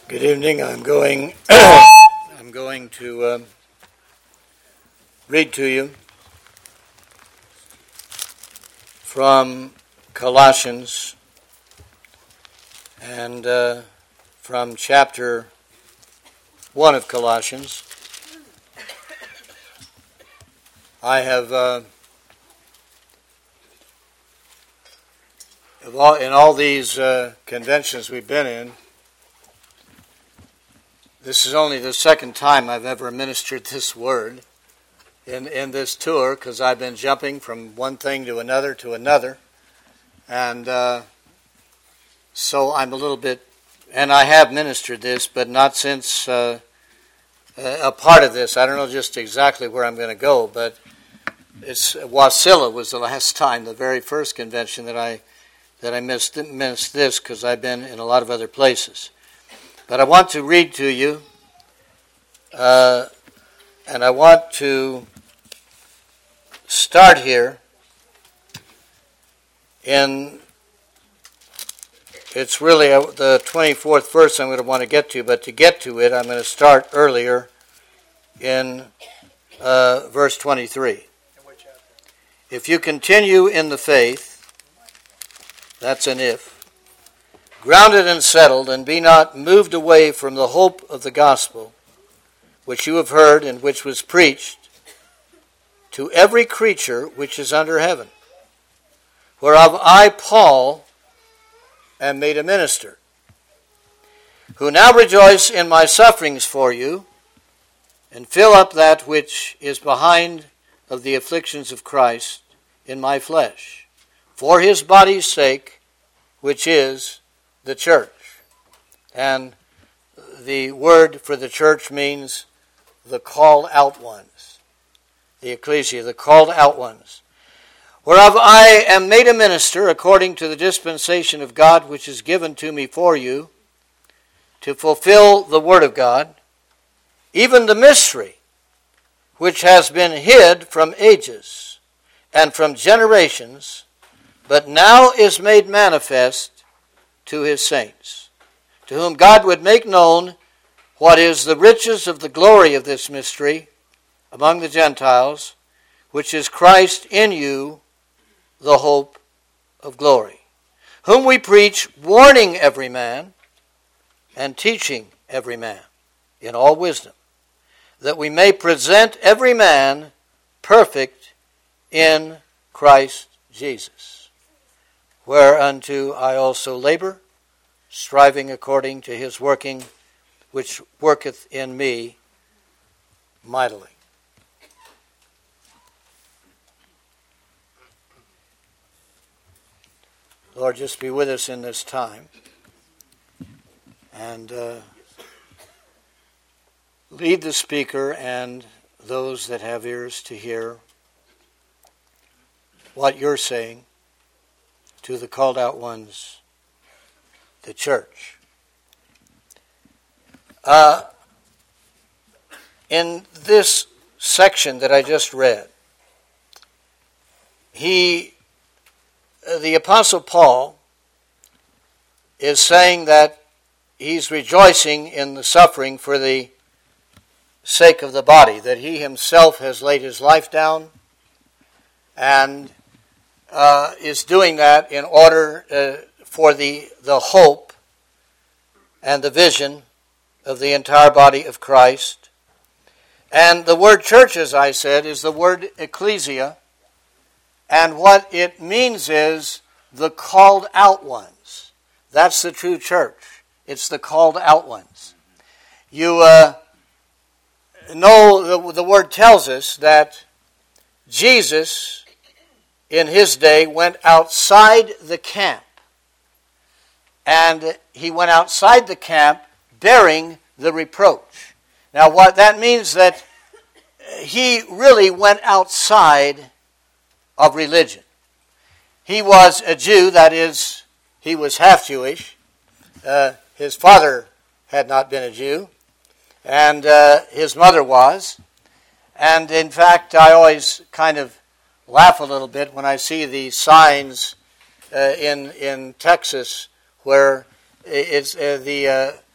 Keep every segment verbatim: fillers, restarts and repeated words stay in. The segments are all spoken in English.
Good evening. I'm going. I'm going to um, read to you from Colossians and uh, from chapter one of Colossians. I have uh, in all these uh, conventions we've been in. This is only the second time I've ever ministered this word in, in this tour, because I've been jumping from one thing to another to another. And uh, so I'm a little bit, and I have ministered this, but not since uh, a part of this. I don't know just exactly where I'm going to go, but it's Wasilla was the last time, the very first convention that I that I missed, missed this, because I've been in a lot of other places. But I want to read to you, uh, and I want to start here in, it's really the twenty-fourth verse I'm going to want to get to, but to get to it, I'm going to start earlier in uh, verse twenty-three. If you continue in the faith, that's an if, grounded and settled, and be not moved away from the hope of the gospel, which you have heard and which was preached to every creature which is under heaven, whereof I, Paul, am made a minister, who now rejoice in my sufferings for you, and fill up that which is behind of the afflictions of Christ in my flesh, for his body's sake, which is the church. And the word for the church means the called out ones, the ecclesia, the called out ones, whereof I am made a minister according to the dispensation of God which is given to me for you, to fulfill the word of God, even the mystery which has been hid from ages and from generations, but now is made manifest to his saints, to whom God would make known what is the riches of the glory of this mystery among the Gentiles, which is Christ in you, the hope of glory, whom we preach, warning every man and teaching every man in all wisdom, that we may present every man perfect in Christ Jesus, whereunto I also labor, striving according to his working, which worketh in me mightily. Lord, just be with us in this time, and uh, lead the speaker and those that have ears to hear what you're saying to the called out ones, the church. Uh, in this section that I just read, he, uh, the Apostle Paul, is saying that he's rejoicing in the suffering for the sake of the body, that he himself has laid his life down and uh, is doing that in order uh, for the, the hope and the vision of the entire body of Christ. And the word church, as I said, is the word ecclesia. And what it means is the called out ones. That's the true church. It's the called out ones. You uh, know the, the word tells us that Jesus, in his day, went outside the camp. And he went outside the camp bearing the reproach. Now, what that means that he really went outside of religion. He was a Jew, that is, he was half Jewish. Uh, his father had not been a Jew, and uh, his mother was. And in fact, I always kind of laugh a little bit when I see the signs uh, in in Texas where it's uh, the uh,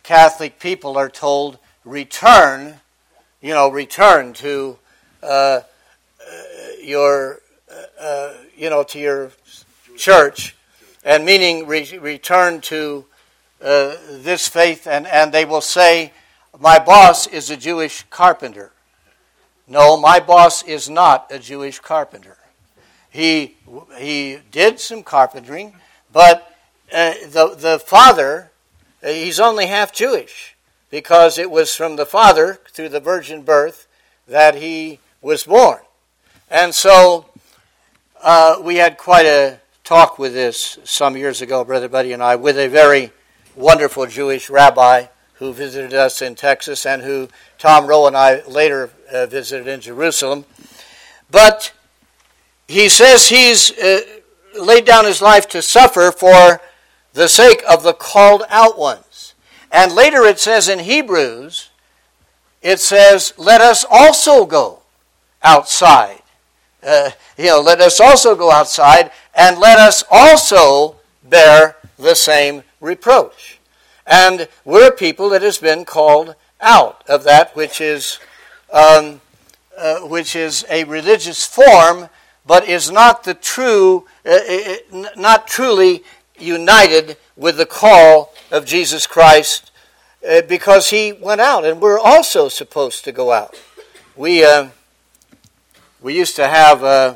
Catholic people are told, return, you know, return to uh, your, uh, you know, to your church, and meaning re- return to uh, this faith, and, and they will say, my boss is a Jewish carpenter. No, my boss is not a Jewish carpenter. He he did some carpentering, but uh, the the father, uh, he's only half Jewish, because it was from the father through the virgin birth that he was born. And so uh, we had quite a talk with this some years ago, Brother Buddy and I, with a very wonderful Jewish rabbi who visited us in Texas, and who Tom Rowe and I later uh, visited in Jerusalem. But he says he's uh, laid down his life to suffer for the sake of the called out ones. And later it says in Hebrews, it says, let us also go outside. Uh, you know, let us also go outside, and let us also bear the same reproach. And we're a people that has been called out of that which is um, uh, which is a religious form, but is not the true, uh, not truly united with the call of Jesus Christ, uh, because he went out, and we're also supposed to go out. We uh, we used to have uh,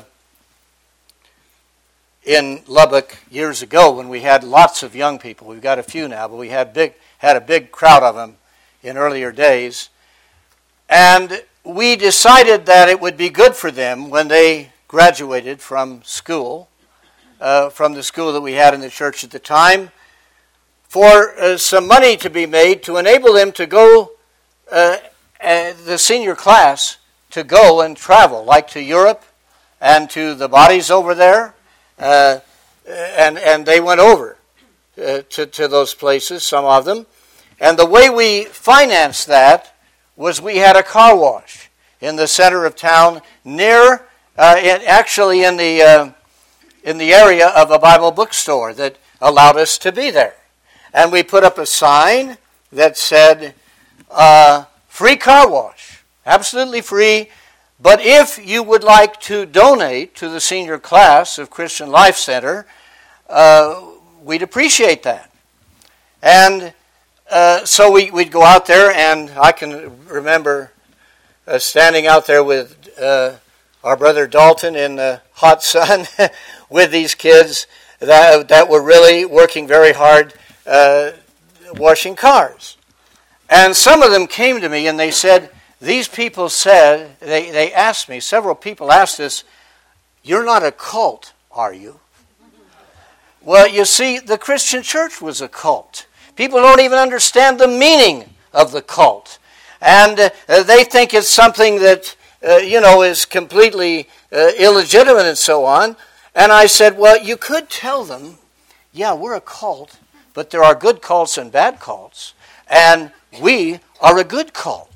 in Lubbock years ago, when we had lots of young people. We've got a few now, but we had big had a big crowd of them in earlier days. And we decided that it would be good for them when they graduated from school, uh, from the school that we had in the church at the time, for uh, some money to be made to enable them to go, uh, uh, the senior class, to go and travel, like to Europe and to the bodies over there. Uh, and and they went over uh, to, to those places, some of them. And the way we financed that was we had a car wash in the center of town, near, uh, in, actually in the uh, in the area of a Bible bookstore that allowed us to be there. And we put up a sign that said, uh, free car wash, absolutely free. But if you would like to donate to the senior class of Christian Life Center, uh, we'd appreciate that. And uh, so we, we'd go out there, and I can remember uh, standing out there with uh, our brother Dalton in the hot sun with these kids that, that were really working very hard uh, washing cars. And some of them came to me and they said, these people said, they, they asked me, several people asked us, you're not a cult, are you? Well, you see, the Christian church was a cult. People don't even understand the meaning of the cult. And uh, they think it's something that, uh, you know, is completely uh, illegitimate and so on. And I said, well, you could tell them, yeah, we're a cult, but there are good cults and bad cults. And we are a good cult.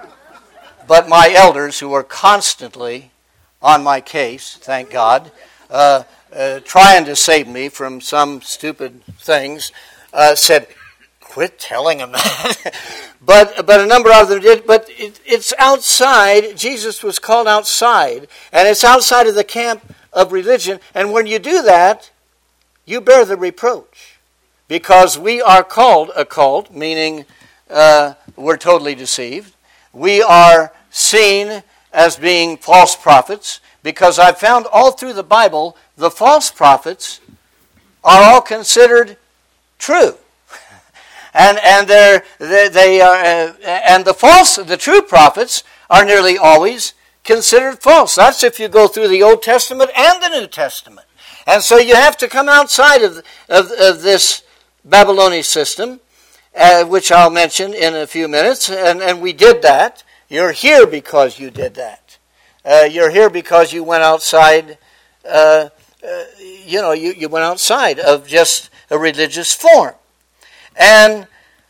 But my elders, who are constantly on my case, thank God, uh, uh, trying to save me from some stupid things, uh, said, quit telling them that. but but a number of them did. But it, it's outside. Jesus was called outside. And it's outside of the camp of religion. And when you do that, you bear the reproach. Because we are called a cult, meaning uh, we're totally deceived. We are seen as being false prophets, because I've found all through the Bible the false prophets are all considered true, and and they're, they they are uh, and the false the true prophets are nearly always considered false. That's if you go through the Old Testament and the New Testament, and so you have to come outside of of, of this Babylonian system. Uh, which I'll mention in a few minutes, and, and we did that. You're here because you did that. Uh, you're here because you went outside, uh, uh, you know, you, you went outside of just a religious form. And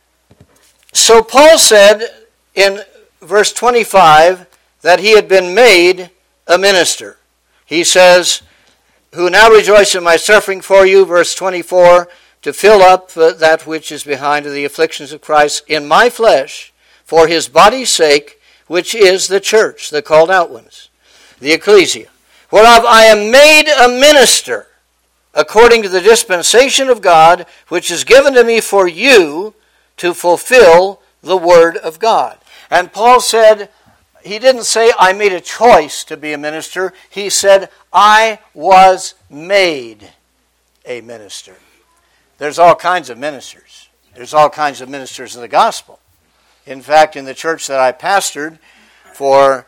so Paul said in verse twenty-five that he had been made a minister. He says, who now rejoice in my suffering for you, verse twenty-four, to fill up uh, that which is behind of the afflictions of Christ in my flesh for his body's sake, which is the church, the called out ones, the ecclesia, whereof I am made a minister, according to the dispensation of God, which is given to me for you to fulfill the word of God. And Paul said, he didn't say, I made a choice to be a minister. He said, I was made a minister. There's all kinds of ministers. There's all kinds of ministers of the gospel. In fact, in the church that I pastored for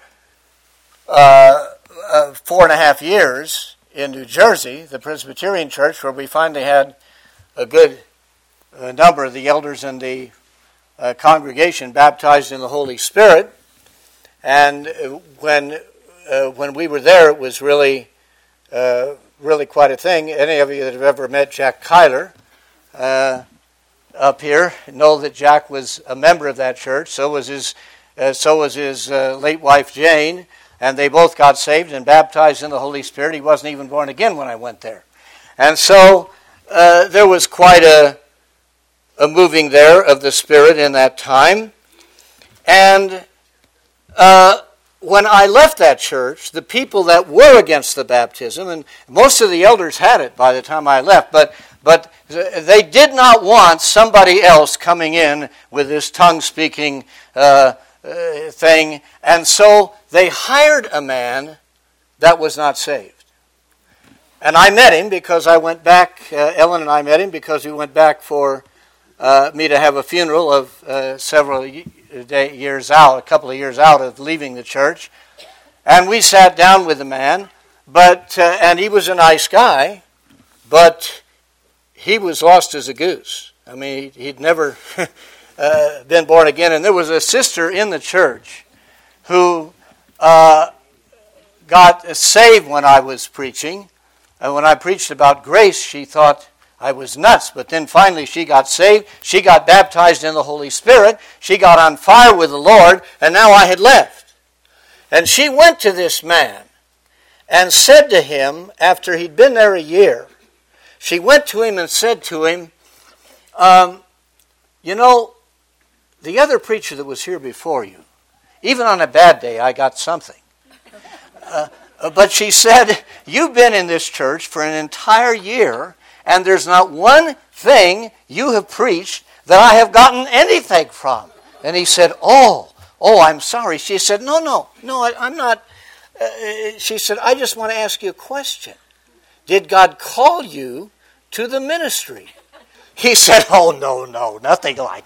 uh, uh, four and a half years in New Jersey, the Presbyterian church, where we finally had a good uh, number of the elders in the uh, congregation baptized in the Holy Spirit. And when uh, when we were there, it was really, uh, really quite a thing. Any of you that have ever met Jack Kyler uh, up here know that Jack was a member of that church. So was his, uh, so was his uh, late wife Jane, and they both got saved and baptized in the Holy Spirit. He wasn't even born again when I went there, and so uh, there was quite a a moving there of the Spirit in that time, and. Uh, when I left that church, the people that were against the baptism, and most of the elders had it by the time I left, but but they did not want somebody else coming in with this tongue-speaking uh, uh, thing, and so they hired a man that was not saved. And I met him because I went back, uh, Ellen and I met him because we went back for uh, me to have a funeral of uh, several years. Day, years out, a couple of years out of leaving the church, and we sat down with the man, but uh, and he was a nice guy, but he was lost as a goose. I mean, he'd never uh, been born again. And there was a sister in the church who uh, got saved when I was preaching, and when I preached about grace, she thought I was nuts, but then finally she got saved, she got baptized in the Holy Spirit, she got on fire with the Lord, and now I had left. And she went to this man and said to him, after he'd been there a year, she went to him and said to him, um, you know, the other preacher that was here before you, even on a bad day, I got something. Uh, but she said, you've been in this church for an entire year, and there's not one thing you have preached that I have gotten anything from. And he said, oh, oh, I'm sorry. She said, no, no, no, I, I'm not. Uh, she said, I just want to ask you a question. Did God call you to the ministry? He said, oh, no, no, nothing like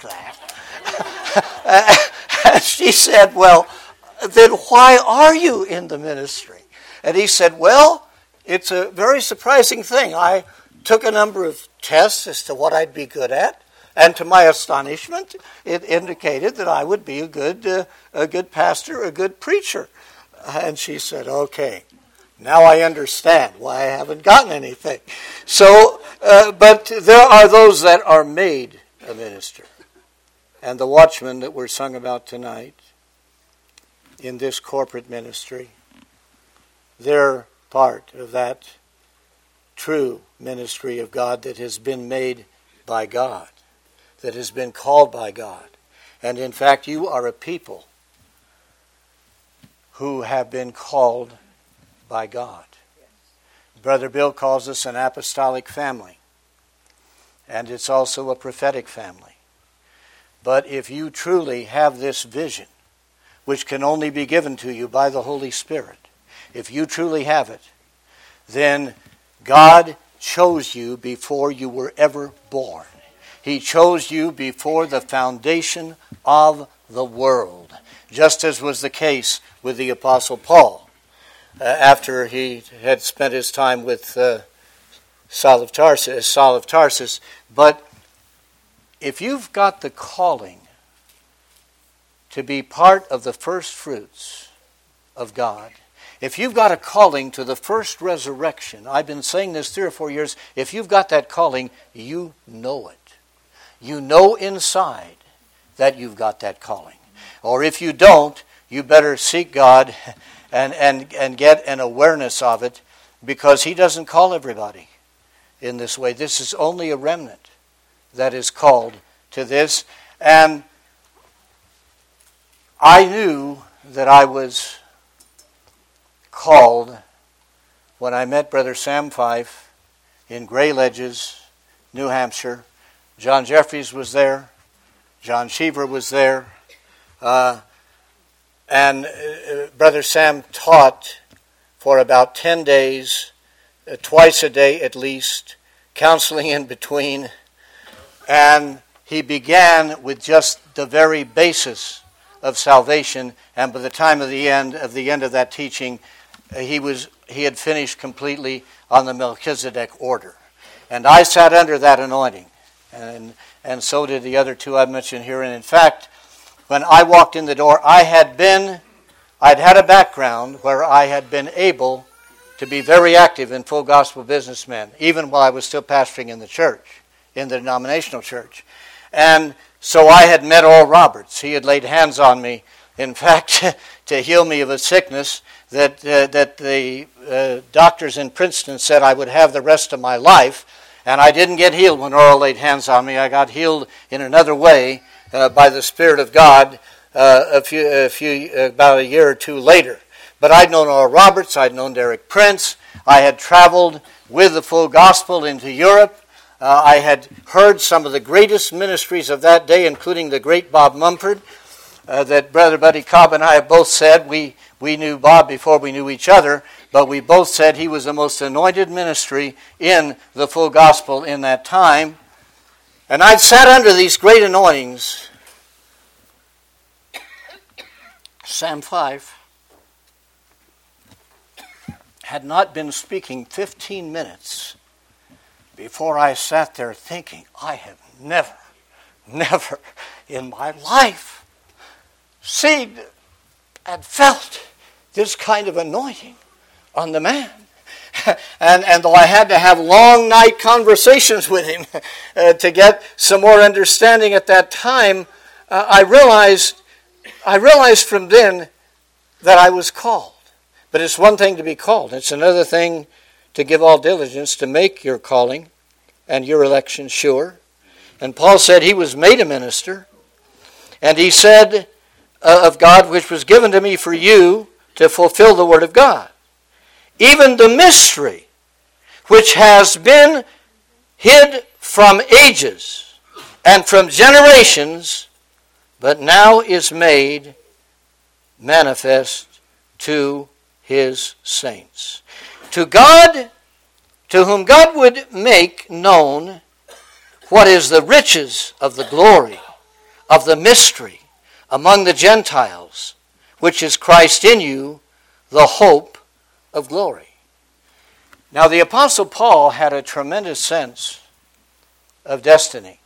that. uh, she said, well, then why are you in the ministry? And he said, well, it's a very surprising thing. I took a number of tests as to what I'd be good at, and to my astonishment, it indicated that I would be a good, uh, a good pastor, a good preacher. And she said, okay, now I understand why I haven't gotten anything. So, uh, but there are those that are made a minister. And the watchmen that were sung about tonight in this corporate ministry, they're part of that true ministry of God that has been made by God, that has been called by God. And in fact, you are a people who have been called by God. Brother Bill calls us an apostolic family, and it's also a prophetic family. But if you truly have this vision, which can only be given to you by the Holy Spirit, if you truly have it, then God chose you before you were ever born. He chose you before the foundation of the world, just as was the case with the Apostle Paul, uh, after he had spent his time with uh, Saul of Tarsus, Saul of Tarsus. But if you've got the calling to be part of the first fruits of God, if you've got a calling to the first resurrection, I've been saying this three or four years, if you've got that calling, you know it. You know inside that you've got that calling. Or if you don't, you better seek God and, and, and get an awareness of it, because He doesn't call everybody in this way. This is only a remnant. that is called to this. And I knew that I was called when I met Brother Sam Fife in Gray Ledges, New Hampshire. John Jeffries was there. John Cheever was there. Uh, and uh, Brother Sam taught for about ten days, uh, twice a day at least, counseling in between. And he began with just the very basis of salvation. And by the time of the end of the end of that teaching, uh, he was he had finished completely on the Melchizedek order. And I sat under that anointing. And and so did the other two I mentioned here. And in fact, when I walked in the door, I had been, I'd had a background where I had been able to be very active in full gospel businessmen, even while I was still pastoring in the church, in the denominational church. And so I had met Oral Roberts. He had laid hands on me, in fact, to heal me of a sickness that uh, that the uh, doctors in Princeton said I would have the rest of my life. And I didn't get healed when Oral laid hands on me. I got healed in another way uh, by the Spirit of God uh, a few, a few, uh, about a year or two later. But I'd known Oral Roberts. I'd known Derek Prince. I had traveled with the full gospel into Europe. Uh, I had heard some of the greatest ministries of that day, including the great Bob Mumford, uh, that Brother Buddy Cobb and I have both said. We, we knew Bob before we knew each other. But we both said he was the most anointed ministry in the full gospel in that time. And I'd sat under these great anointings. Sam Fife had not been speaking fifteen minutes before I sat there thinking, I have never, never in my life seen and felt this kind of anointing on the man. And, and though I had to have long night conversations with him uh, to get some more understanding at that time, uh, I realized I realized from then that I was called. But it's one thing to be called. It's another thing to give all diligence to make your calling and your election sure. And Paul said he was made a minister. And he said uh, of God, which was given to me for you to fulfill the word of God. Even the mystery which has been hid from ages and from generations, but now is made manifest to his saints. To God, to whom God would make known what is the riches of the glory of the mystery among the Gentiles, which is Christ in you, the hope of glory. Now, the Apostle Paul had a tremendous sense of destiny.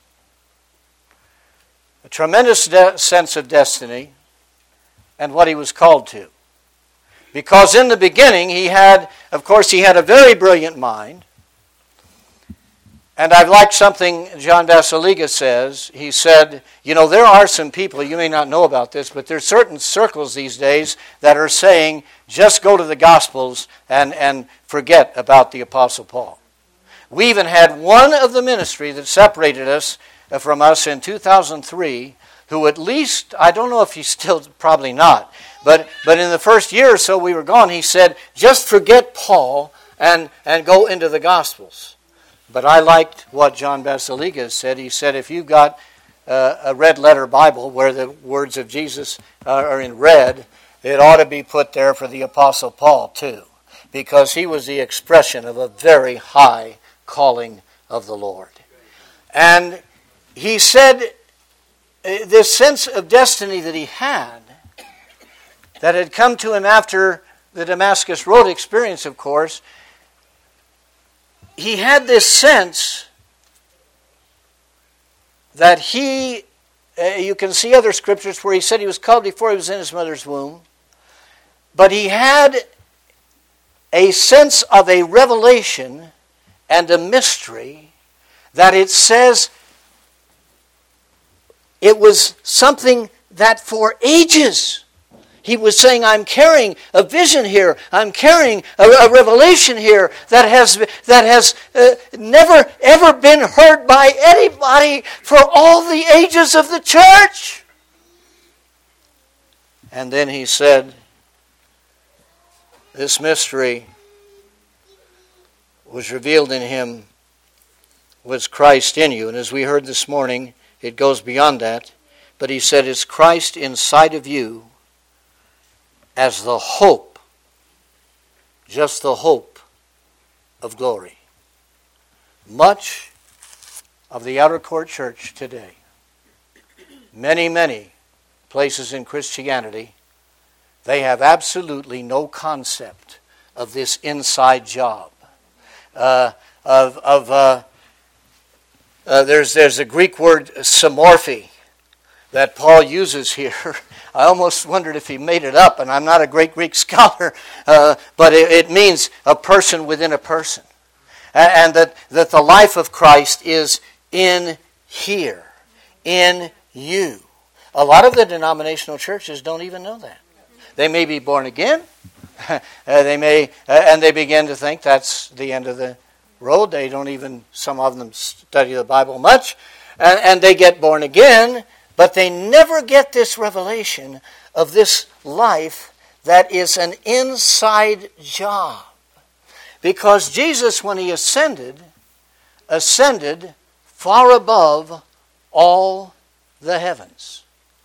A tremendous de- sense of destiny and what he was called to. Because in the beginning, he had, of course, he had a very brilliant mind. And I've liked something John Basiliga says. He said, you know, there are some people, you may not know about this, but there's certain circles these days that are saying, just go to the Gospels and, and forget about the Apostle Paul. We even had one of the ministry that separated us from us in two thousand three, who at least, I don't know if he's still, probably not, but, but in the first year or so we were gone, he said, just forget Paul and, and go into the Gospels. But I liked what John Basiliga said. He said, if you've got uh, a red letter Bible where the words of Jesus are in red, it ought to be put there for the Apostle Paul too, because he was the expression of a very high calling of the Lord. And he said uh, this sense of destiny that he had, that had come to him after the Damascus Road experience, of course, he had this sense that he, uh, you can see other scriptures where he said he was called before he was in his mother's womb, but he had a sense of a revelation and a mystery that it says it was something that for ages He was saying, I'm carrying a vision here. I'm carrying a, a revelation here that has, that has uh, never, ever been heard by anybody for all the ages of the church. And then he said, this mystery was revealed in him, was Christ in you. And as we heard this morning, it goes beyond that. But he said, it's Christ inside of you, as the hope, just the hope of glory. Much of the outer court church today, many, many places in Christianity, they have absolutely no concept of this inside job. Uh, of of uh, uh, there's there's a Greek word, samorphi, that Paul uses here. I almost wondered if he made it up, and I'm not a great Greek scholar, uh, but it, it means a person within a person. And, and that, that the life of Christ is in here, in you. A lot of the denominational churches don't even know that. They may be born again, uh, they may, uh, and they begin to think that's the end of the road. They don't even, some of them study the Bible much, and, and they get born again, but they never get this revelation of this life that is an inside job. Because Jesus, when he ascended, ascended far above all the heavens.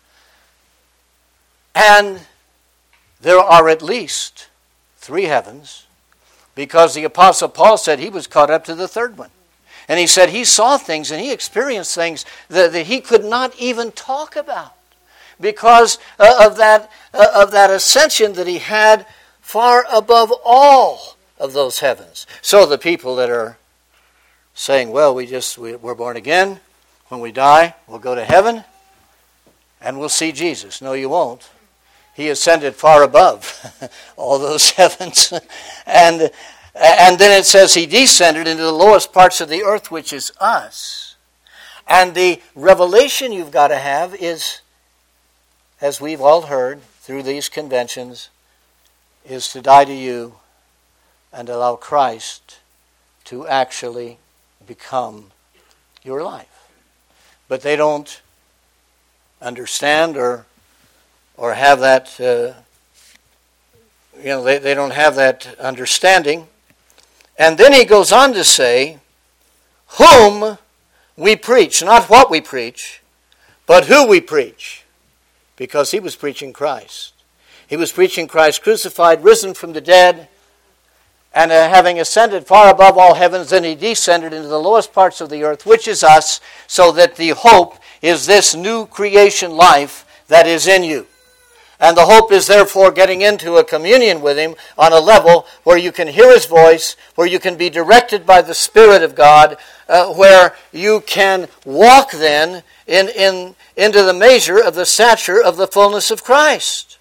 And there are at least three heavens, because the Apostle Paul said he was caught up to the third one. And he said he saw things and he experienced things that, that he could not even talk about because uh, of that uh, of that ascension that he had far above all of those heavens. So the people that are saying, well, we just we, we're born again, when we die, we'll go to heaven and we'll see Jesus. No, you won't. He ascended far above all those heavens. and And then it says he descended into the lowest parts of the earth, which is us. And the revelation you've got to have is, as we've all heard through these conventions, is to die to you and allow Christ to actually become your life. But they don't understand or or have that, uh, you know, they, they don't have that understanding. And then he goes on to say, whom we preach, not what we preach, but who we preach. Because he was preaching Christ. He was preaching Christ crucified, risen from the dead, and uh, having ascended far above all heavens, then he descended into the lowest parts of the earth, which is us, so that the hope is this new creation life that is in you. And the hope is therefore getting into a communion with him on a level where you can hear his voice, where you can be directed by the Spirit of God, uh, where you can walk then in, in into the measure of the stature of the fullness of Christ.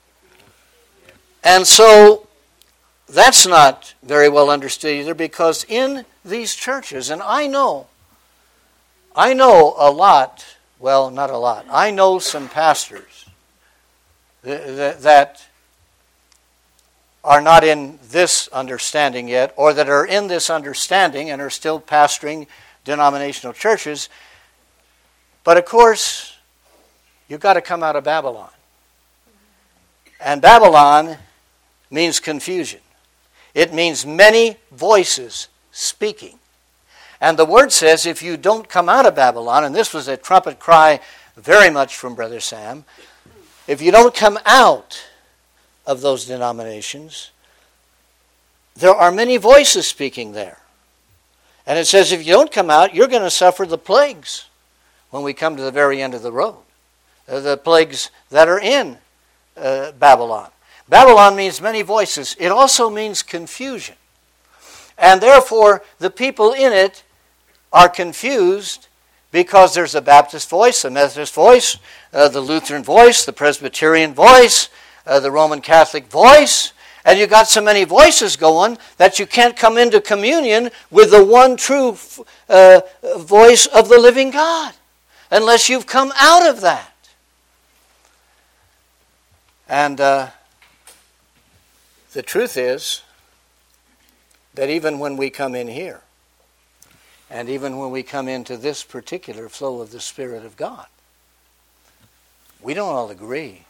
And so that's not very well understood either, because in these churches, and I know, I know a lot, well, not a lot, I know some pastors that are not in this understanding yet, or that are in this understanding and are still pastoring denominational churches. But of course, you've got to come out of Babylon. And Babylon means confusion. It means many voices speaking. And the word says if you don't come out of Babylon, and this was a trumpet cry very much from Brother Sam, if you don't come out of those denominations, there are many voices speaking there. And it says if you don't come out, you're going to suffer the plagues when we come to the very end of the road. The plagues that are in uh, Babylon. Babylon means many voices. It also means confusion. And therefore, the people in it are confused because there's a Baptist voice, a Methodist voice, uh, the Lutheran voice, the Presbyterian voice, uh, the Roman Catholic voice, and you've got so many voices going that you can't come into communion with the one true uh, voice of the living God unless you've come out of that. And uh, the truth is that even when we come in here, and even when we come into this particular flow of the Spirit of God, we don't all agree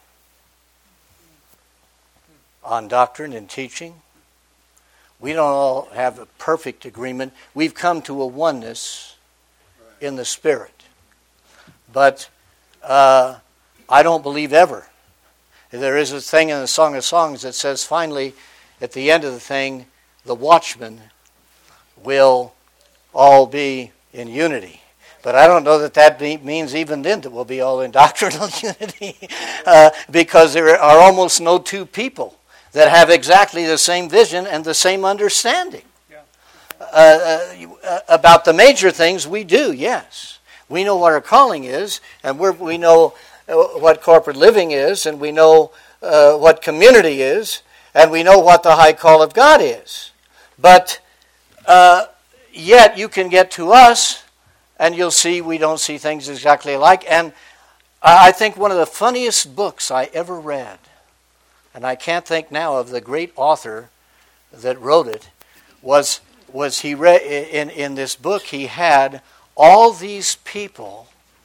on doctrine and teaching. We don't all have a perfect agreement. We've come to a oneness in the Spirit. But uh, I don't believe ever. There is a thing in the Song of Songs that says finally, at the end of the thing, the watchmen will all be in unity. But I don't know that that be, means even then that we'll be all in doctrinal unity, uh, because there are almost no two people that have exactly the same vision and the same understanding. Yeah. Uh, uh, about the major things we do, yes. We know what our calling is, and we're, we know what corporate living is, and we know uh, what community is, and we know what the high call of God is. But uh, yet you can get to us, and you'll see we don't see things exactly alike. And I think one of the funniest books I ever read, and I can't think now of the great author that wrote it, was was he read in in this book he had all these people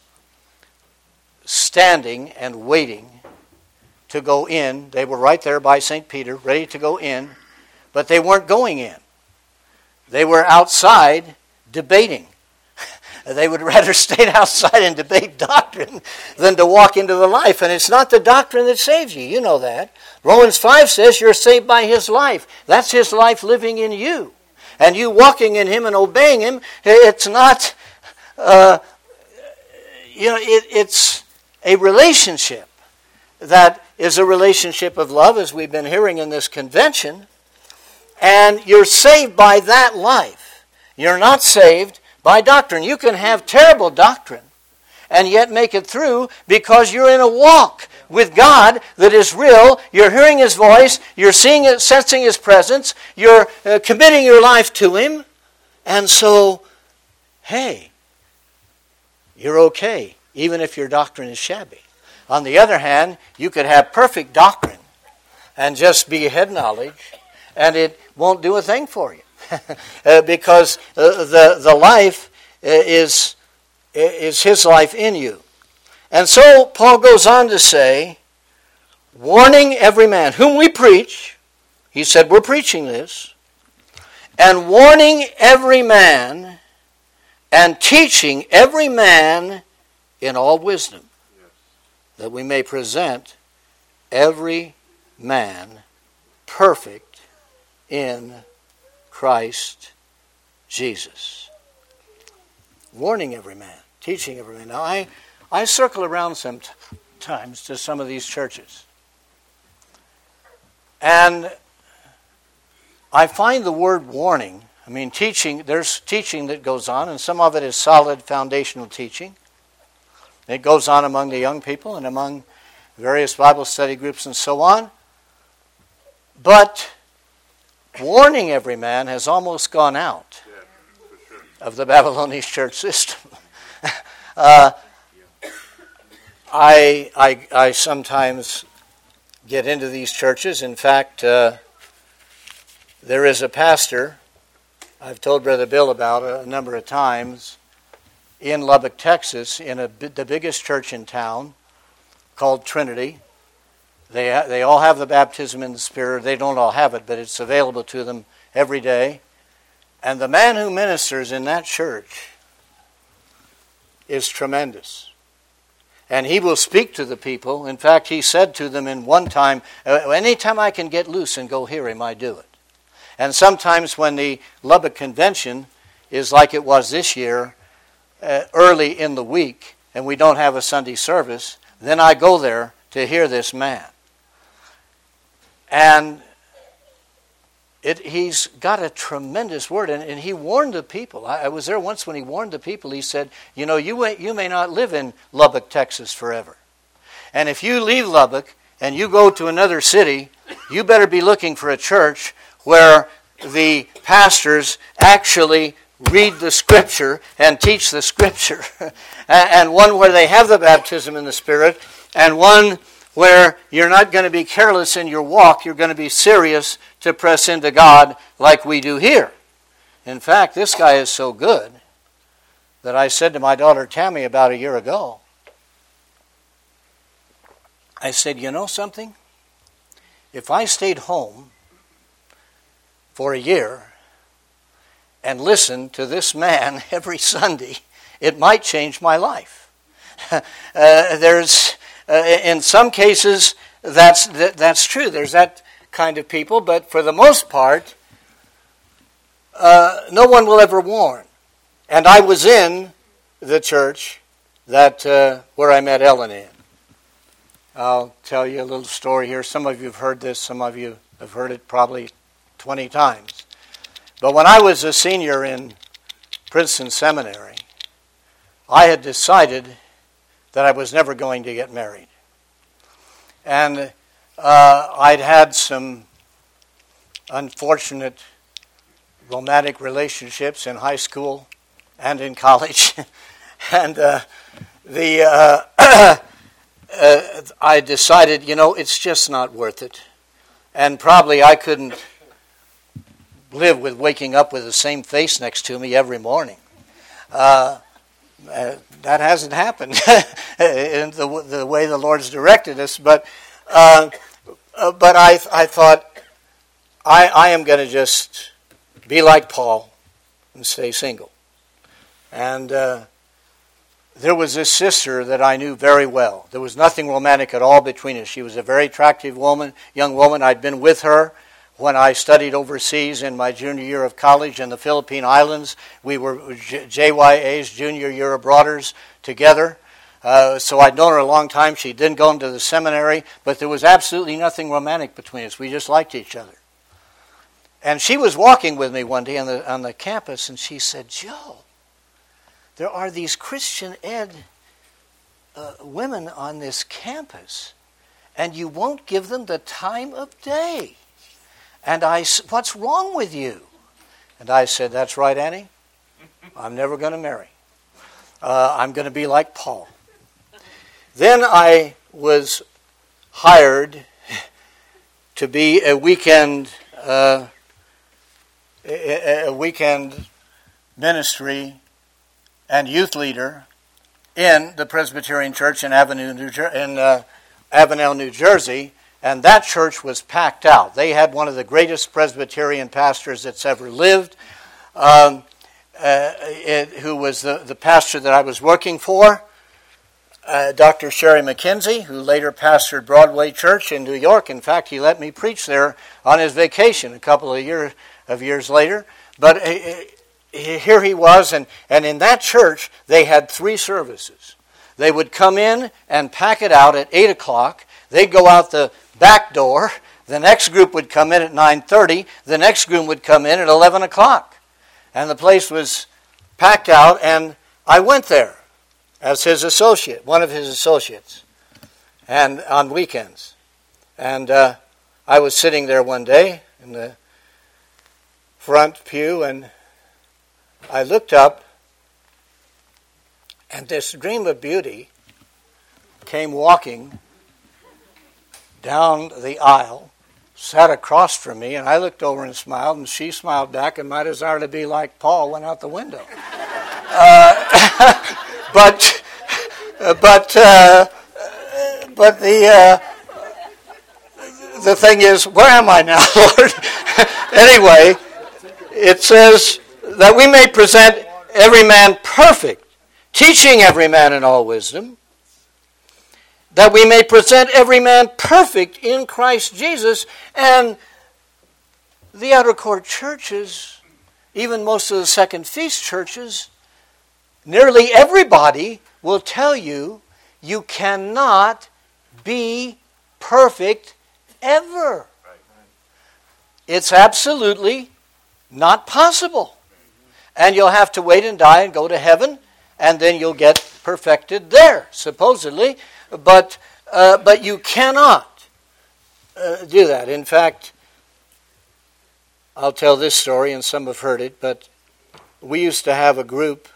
standing and waiting to go in. They were right there by Saint Peter, ready to go in, but they weren't going in. They were outside debating. They would rather stay outside and debate doctrine than to walk into the life. And it's not the doctrine that saves you. You know that. Romans five says you're saved by His life. That's His life living in you. And you walking in Him and obeying Him, it's not, uh, you know, it, it's a relationship that is a relationship of love, as we've been hearing in this convention. And you're saved by that life. You're not saved by doctrine. You can have terrible doctrine and yet make it through because you're in a walk with God that is real. You're hearing His voice. You're seeing it, sensing His presence. You're uh, committing your life to Him. And so, hey, you're okay, even if your doctrine is shabby. On the other hand, you could have perfect doctrine and just be head knowledge, and it won't do a thing for you. uh, because uh, the the life is is His life in you. And so Paul goes on to say, warning every man whom we preach, he said we're preaching this, and warning every man and teaching every man in all wisdom, that we may present every man perfect in Christ Jesus. Warning every man, teaching every man. Now, I, I circle around sometimes to some of these churches, and I find the word warning, I mean teaching, there's teaching that goes on, and some of it is solid foundational teaching. It goes on among the young people and among various Bible study groups and so on. But warning every man has almost gone out of the Babylonian church system. uh, I, I, I sometimes get into these churches. In fact, uh, there is a pastor, I've told Brother Bill about it a number of times, in Lubbock, Texas, in a, the biggest church in town called Trinity. They they all have the baptism in the Spirit. They don't all have it, but it's available to them every day. And the man who ministers in that church is tremendous. And he will speak to the people. In fact, he said to them in one time, anytime I can get loose and go hear him, I do it. And sometimes when the Lubbock convention is like it was this year, uh, early in the week, and we don't have a Sunday service, then I go there to hear this man. And it, he's got a tremendous word, and, and he warned the people. I, I was there once when he warned the people. He said, you know, you, you may not live in Lubbock, Texas forever. And if you leave Lubbock and you go to another city, you better be looking for a church where the pastors actually read the Scripture and teach the Scripture. And one where they have the baptism in the Spirit, and one where you're not going to be careless in your walk. You're going to be serious to press into God like we do here. In fact, this guy is so good that I said to my daughter Tammy about a year ago, I said, you know something? If I stayed home for a year and listened to this man every Sunday, it might change my life. uh, there's, uh, in some cases, that's that, that's true. There's that kind of people, but for the most part, uh, no one will ever warn. And I was in the church that uh, where I met Ellen in. I'll tell you a little story here. Some of you have heard this. Some of you have heard it probably twenty times. But when I was a senior in Princeton Seminary, I had decided that I was never going to get married. And uh, I'd had some unfortunate romantic relationships in high school and in college. and uh, the uh, uh, I decided, you know, it's just not worth it. And probably I couldn't live with waking up with the same face next to me every morning. Uh, uh, that hasn't happened in the, the way the Lord's directed us. But uh, uh, but I I thought I I am going to just be like Paul and stay single. And uh, there was this sister that I knew very well. There was nothing romantic at all between us. She was a very attractive woman, young woman. I'd been with her when I studied overseas in my junior year of college in the Philippine Islands. We were J Y A's, Junior Year Abroaders, together. Uh, so I'd known her a long time. She didn't go into the seminary, but there was absolutely nothing romantic between us. We just liked each other. And she was walking with me one day on the on the campus, and she said, Joe, there are these Christian ed uh, women on this campus, and you won't give them the time of day. And I said, what's wrong with you? And I said, that's right, Annie. I'm never going to marry. Uh, I'm going to be like Paul. Then I was hired to be a weekend uh, a, a weekend ministry and youth leader in the Presbyterian Church in Avenue, New Jer- in uh, Avenel, New Jersey. And that church was packed out. They had one of the greatest Presbyterian pastors that's ever lived, um, uh, it, who was the, the pastor that I was working for, uh, Doctor Sherry McKenzie, who later pastored Broadway Church in New York. In fact, he let me preach there on his vacation a couple of, year, of years later. But uh, here he was, and, and in that church, they had three services. They would come in and pack it out at eight o'clock. They'd go out the back door. The next group would come in at nine thirty. The next group would come in at eleven o'clock. And the place was packed out, and I went there as his associate, one of his associates, and on weekends. And uh, I was sitting there one day in the front pew, and I looked up, and this dream of beauty came walking down the aisle, sat across from me, and I looked over and smiled, and she smiled back, and my desire to be like Paul went out the window. Uh, but, but, uh, but the uh, the thing is, where am I now, Lord? Anyway, it says that we may present every man perfect, teaching every man in all wisdom, that we may present every man perfect in Christ Jesus. And the outer court churches, even most of the second feast churches, nearly everybody will tell you you cannot be perfect ever. It's absolutely not possible. And you'll have to wait and die and go to heaven, and then you'll get perfected there, supposedly. But uh, but you cannot uh, do that. In fact, I'll tell this story, and some have heard it, but we used to have a group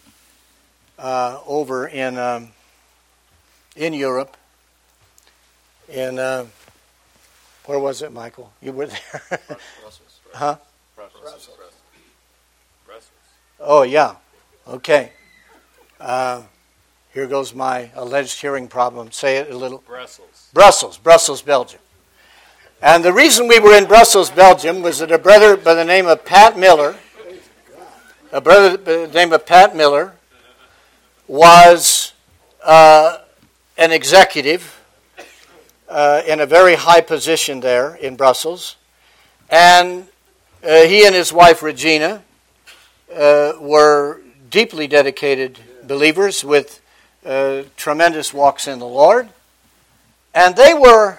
uh, over in um, in Europe, in, uh, where was it, Michael? You were there. Brussels. Huh? Brussels. Brussels. Brussels. Oh, yeah. Okay. Uh, here goes my alleged hearing problem. Say it a little. Brussels. Brussels. Brussels, Belgium. And the reason we were in Brussels, Belgium, was that a brother by the name of Pat Miller, a brother by the name of Pat Miller, was uh, an executive uh, in a very high position there in Brussels. And uh, he and his wife, Regina, uh, were deeply dedicated believers with uh, tremendous walks in the Lord. And they were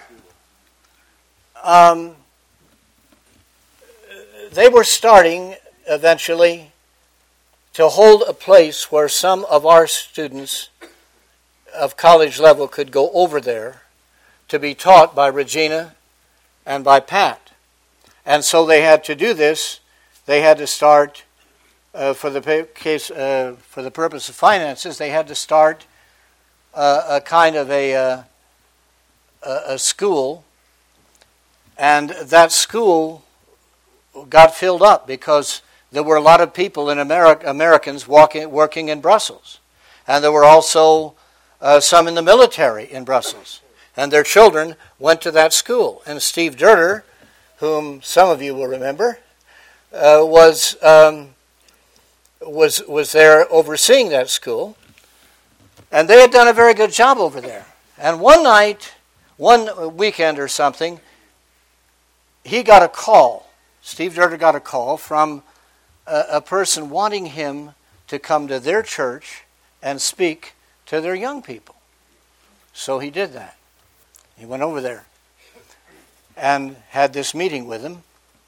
um, they were starting eventually to hold a place where some of our students of college level could go over there to be taught by Regina and by Pat. And so they had to do this. They had to start, uh, for the case, uh, for the purpose of finances, they had to start uh, a kind of a, uh, a school. And that school got filled up because there were a lot of people in America, Americans walking, working in Brussels. And there were also uh, some in the military in Brussels. And their children went to that school. And Steve Durter, whom some of you will remember, uh, was um, was was there overseeing that school. And they had done a very good job over there. And one night, one weekend or something, he got a call. Steve Durter got a call from a, a person wanting him to come to their church and speak to their young people. So he did that. He went over there and had this meeting with them.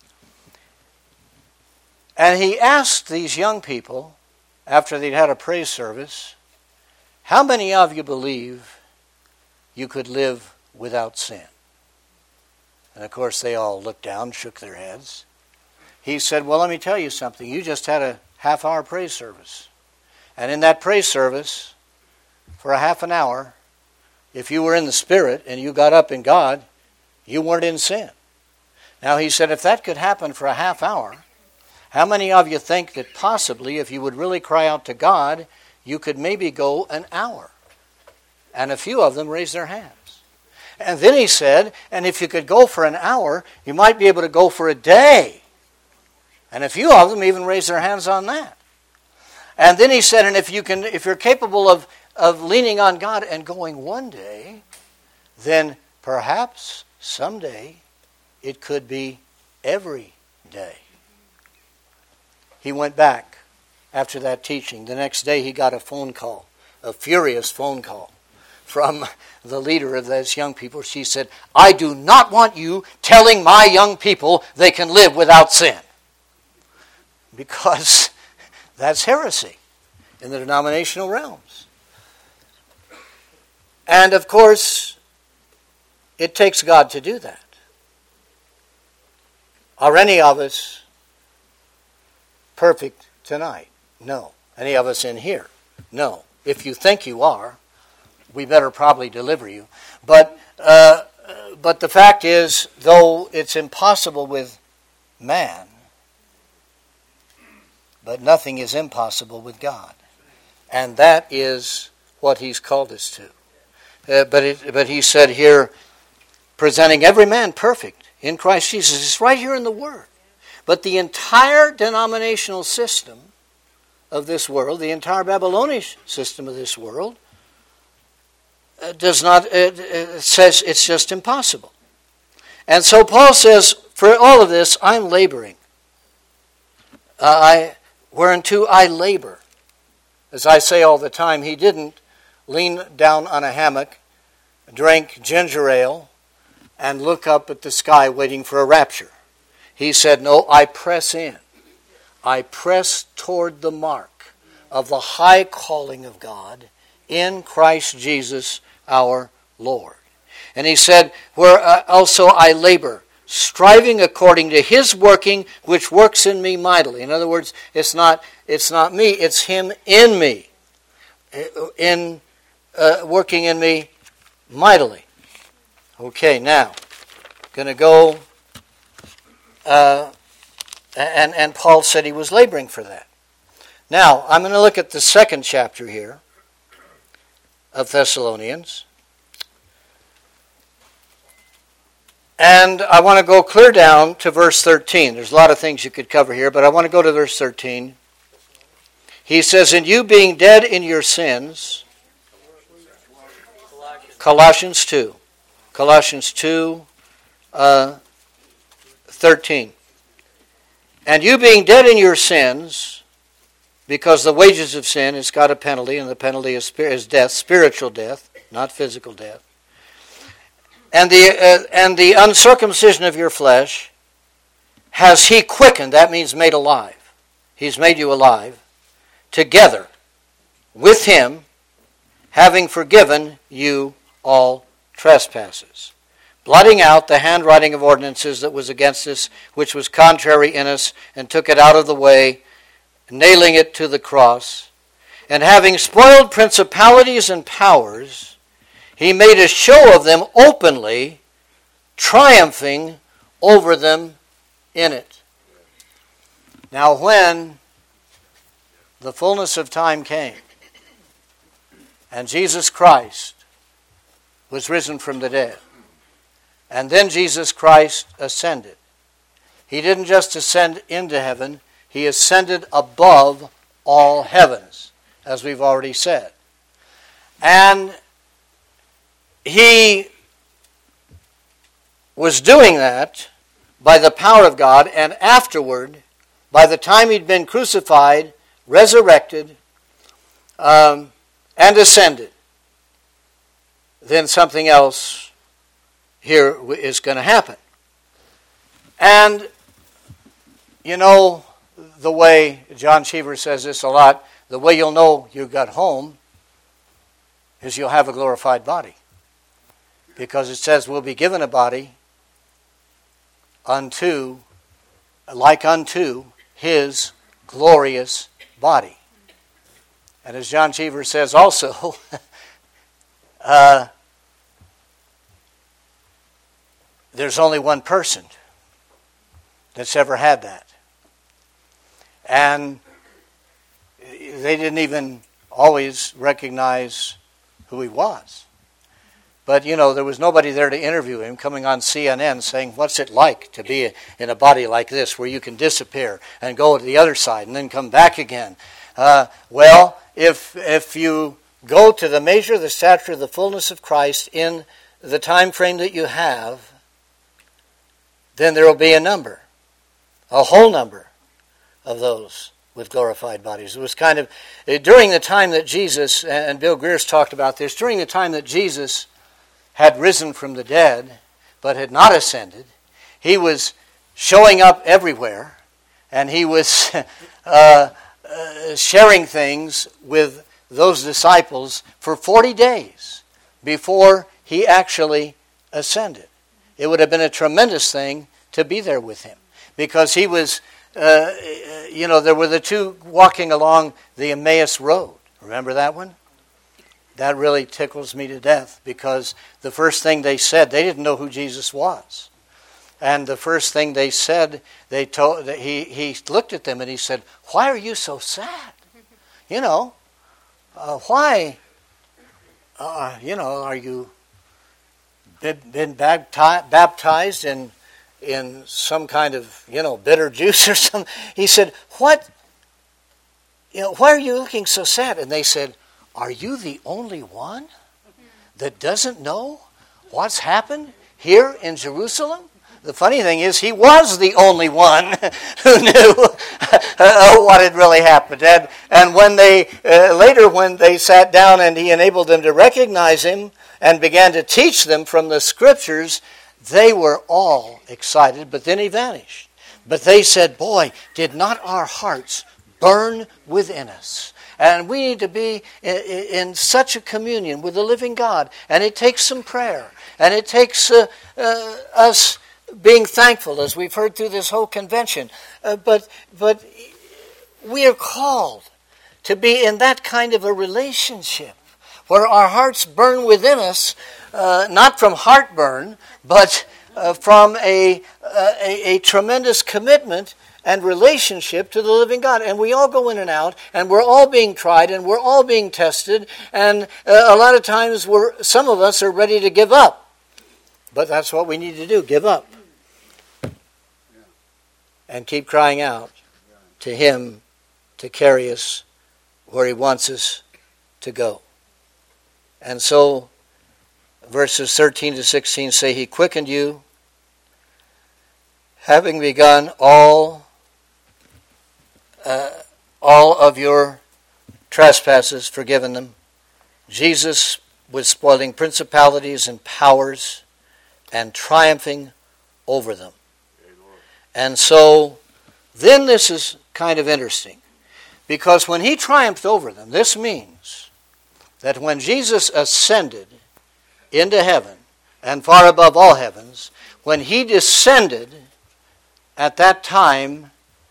And he asked these young people, after they'd had a praise service, how many of you believe you could live without sin? And of course they all looked down, shook their heads. He said, well, let me tell you something. You just had a half-hour praise service. And in that praise service, for a half an hour, if you were in the Spirit and you got up in God, you weren't in sin. Now he said, if that could happen for a half hour, how many of you think that possibly if you would really cry out to God, you could maybe go an hour? And a few of them raised their hands. And then he said, and if you could go for an hour, you might be able to go for a day. And a few of them even raised their hands on that. And then he said, and if you can, if you're capable of, of leaning on God and going one day, then perhaps someday it could be every day. He went back after that teaching. The next day he got a phone call, a furious phone call from the leader of those young people. She said, I do not want you telling my young people they can live without sin. Because that's heresy in the denominational realms. And of course, it takes God to do that. Are any of us perfect tonight? No. Any of us in here? No. If you think you are, we better probably deliver you. But uh, but the fact is, though it's impossible with man, but nothing is impossible with God. And that is what he's called us to. Uh, but it, but he said here, presenting every man perfect in Christ Jesus. It's right here in the Word. But the entire denominational system of this world, the entire Babylonian system of this world, uh, does not, it, it says it's just impossible. And so Paul says, for all of this, I'm laboring. Uh, I, whereunto I labor. As I say all the time, he didn't lean down on a hammock, drink ginger ale, and look up at the sky waiting for a rapture. He said, no, I press in. I press toward the mark of the high calling of God in Christ Jesus our Lord. And he said, where uh, also I labor, striving according to his working, which works in me mightily. In other words, it's not it's not me, it's him in me, in uh, working in me mightily. Okay, now, going to go, uh, and, and Paul said he was laboring for that. Now, I'm going to look at the second chapter here of Thessalonians. And I want to go clear down to verse thirteen. There's a lot of things you could cover here, but I want to go to verse thirteen. He says, "And you being dead in your sins," Colossians two. Colossians two, uh, thirteen. "And you being dead in your sins," because the wages of sin has got a penalty, and the penalty is, is death, spiritual death, not physical death. "And the uh, and the uncircumcision of your flesh has he quickened," that means made alive. He's made you alive, "together with him, having forgiven you all trespasses, blotting out the handwriting of ordinances that was against us, which was contrary in us, and took it out of the way, nailing it to the cross. And having spoiled principalities and powers, he made a show of them openly, triumphing over them in it." Now when the fullness of time came, and Jesus Christ was risen from the dead, and then Jesus Christ ascended, he didn't just ascend into heaven, he ascended above all heavens, as we've already said. And he was doing that by the power of God, and afterward, by the time he'd been crucified, resurrected, um, and ascended, then something else here is going to happen. And, you know, the way, John Cheever says this a lot, the way you'll know you got home is you'll have a glorified body. Because it says we'll be given a body unto, like unto his glorious body. And as John Cheever says also, uh, there's only one person that's ever had that. And they didn't even always recognize who he was. But, you know, there was nobody there to interview him coming on C N N saying, what's it like to be in a body like this where you can disappear and go to the other side and then come back again? Uh, well, if if you go to the measure, the stature, the fullness of Christ in the time frame that you have, then there will be a number, a whole number of those with glorified bodies. It was kind of, during the time that Jesus, and Bill Greer's talked about this, during the time that Jesus had risen from the dead, but had not ascended, he was showing up everywhere, and he was uh, uh, sharing things with those disciples for forty days before he actually ascended. It would have been a tremendous thing to be there with him, because he was, uh, you know, there were the two walking along the Emmaus Road. Remember that one? That really tickles me to death, because the first thing they said, they didn't know who Jesus was. And the first thing they said, they told he he looked at them and he said, "Why are you so sad? You know, uh, why? Uh, you know, are you been, been bapti- baptized in in some kind of, you know, bitter juice or something?" He said, "What? You know, why are you looking so sad?" And they said, "Are you the only one that doesn't know what's happened here in Jerusalem?" The funny thing is, he was the only one who knew what had really happened. And, and when they uh, later, when they sat down and he enabled them to recognize him and began to teach them from the Scriptures, they were all excited, but then he vanished. But they said, "Boy, did not our hearts burn within us?" And we need to be in such a communion with the living God. And it takes some prayer. And it takes uh, uh, us being thankful, as we've heard through this whole convention. Uh, but but we are called to be in that kind of a relationship where our hearts burn within us uh, not from heartburn, but uh, from a, uh, a, a tremendous commitment and relationship to the living God. And we all go in and out, and we're all being tried, and we're all being tested, and uh, a lot of times we're, some of us are ready to give up. But that's what we need to do, give up. And keep crying out to Him to carry us where He wants us to go. And so, verses thirteen to sixteen say, He quickened you, having begun all uh, all of your trespasses, forgiven them. Jesus was spoiling principalities and powers and triumphing over them. And so, then this is kind of interesting. Because when He triumphed over them, this means that when Jesus ascended into heaven, and far above all heavens, when He descended at that time,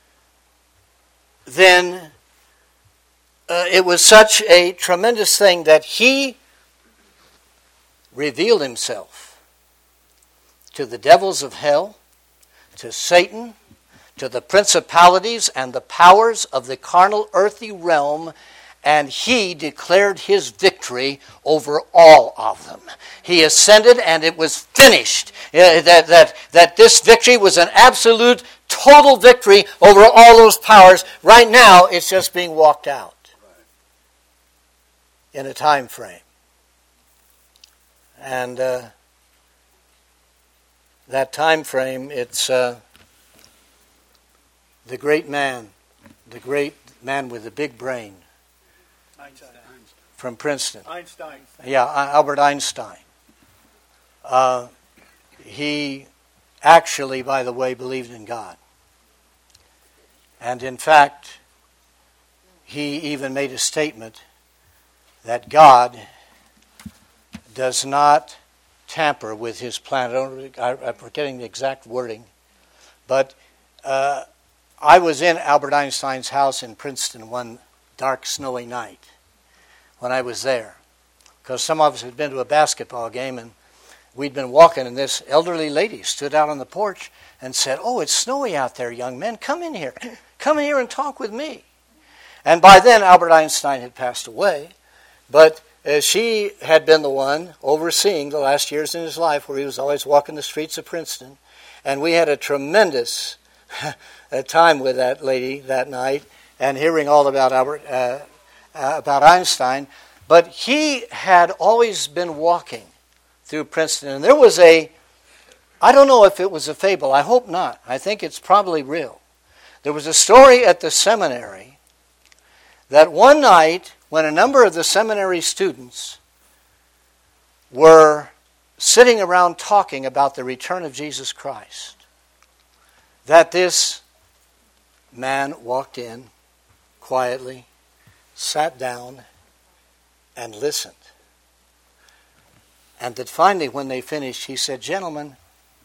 then uh, it was such a tremendous thing that He revealed Himself to the devils of hell, to Satan, to the principalities and the powers of the carnal earthly realm, and He declared His victory over all of them. He ascended and it was finished. Uh, that, that, that this victory was an absolute, total victory over all those powers. Right now, it's just being walked out in a time frame. And uh, that time frame, it's uh, the great man, the great man with the big brain, Einstein. from Princeton. Einstein. Yeah, Albert Einstein. Uh, he actually, by the way, believed in God. And in fact, he even made a statement that God does not tamper with His plan. I don't, I, I'm forgetting the exact wording. But uh, I was in Albert Einstein's house in Princeton one dark, snowy night when I was there. Because some of us had been to a basketball game, and we'd been walking, and this elderly lady stood out on the porch and said, "Oh, it's snowy out there, young men. Come in here. Come in here and talk with me." And by then, Albert Einstein had passed away, but uh, she had been the one overseeing the last years in his life, where he was always walking the streets of Princeton. And we had a tremendous time with that lady that night, and hearing all about Albert, uh, uh, about Einstein. But he had always been walking through Princeton, and there was a, I don't know if it was a fable, I hope not, I think it's probably real. There was a story at the seminary that one night, when a number of the seminary students were sitting around talking about the return of Jesus Christ, that this man walked in quietly, sat down, and listened. And that finally, when they finished, he said, "Gentlemen,"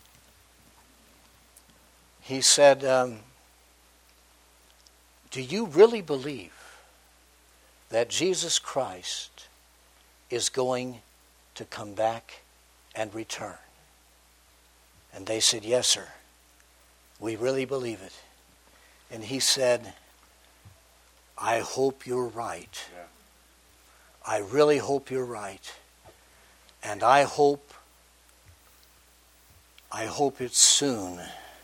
he said, um, "do you really believe that Jesus Christ is going to come back and return?" And they said, "Yes, sir. We really believe it." And he said, "I hope you're right. Yeah. I really hope you're right. And I hope, I hope it's soon,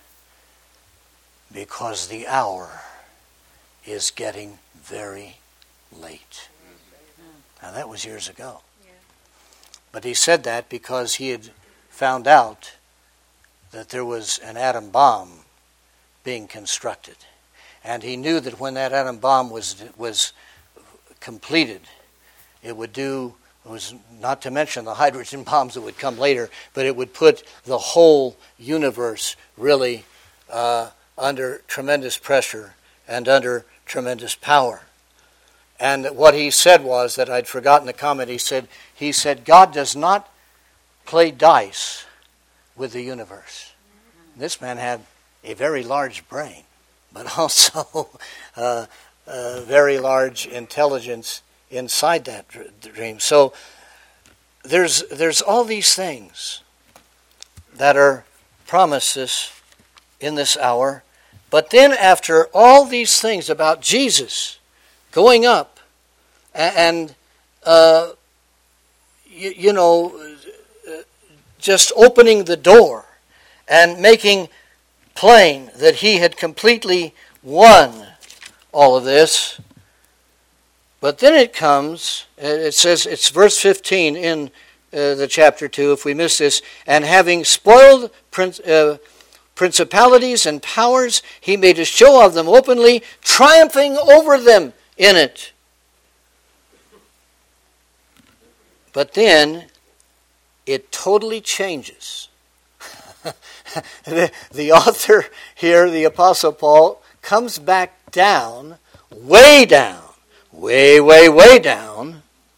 because the hour is getting very late." Now that was years ago. Yeah. But he said that because he had found out that there was an atom bomb being constructed. And he knew that when that atom bomb was was completed, it would do, it was not to mention the hydrogen bombs that would come later, but it would put the whole universe really uh, under tremendous pressure and under tremendous power. And what he said was, that I'd forgotten the comment, he said, he said, God does not play dice with the universe. This man had a very large brain, but also uh, a very large intelligence inside that dream. So there's there's all these things that are promises in this hour. But then after all these things about Jesus going up and, uh, you, you know, just opening the door and making plain that he had completely won all of this. But then it comes, it says, it's verse fifteen in uh, the chapter two, if we miss this, and having spoiled prince, uh, principalities and powers, he made a show of them openly, triumphing over them in it. But then it totally changes. the, the author here, the Apostle Paul, comes back down, way down, way, way, way down,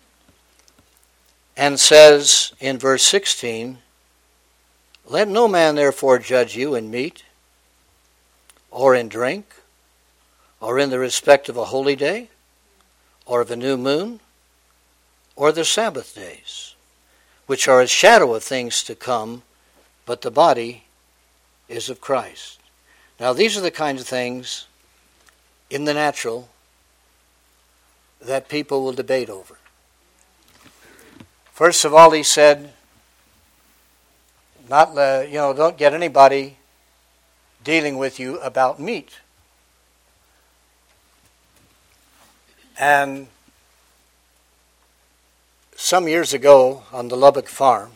and says in verse sixteen, let no man therefore judge you in meat, or in drink, or in the respect of a holy day, or of a new moon, or the Sabbath days, which are a shadow of things to come, but the body is of Christ. Now these are the kinds of things in the natural that people will debate over. First of all, he said, not uh, you know, don't get anybody dealing with you about meat. And some years ago on the Lubbock farm,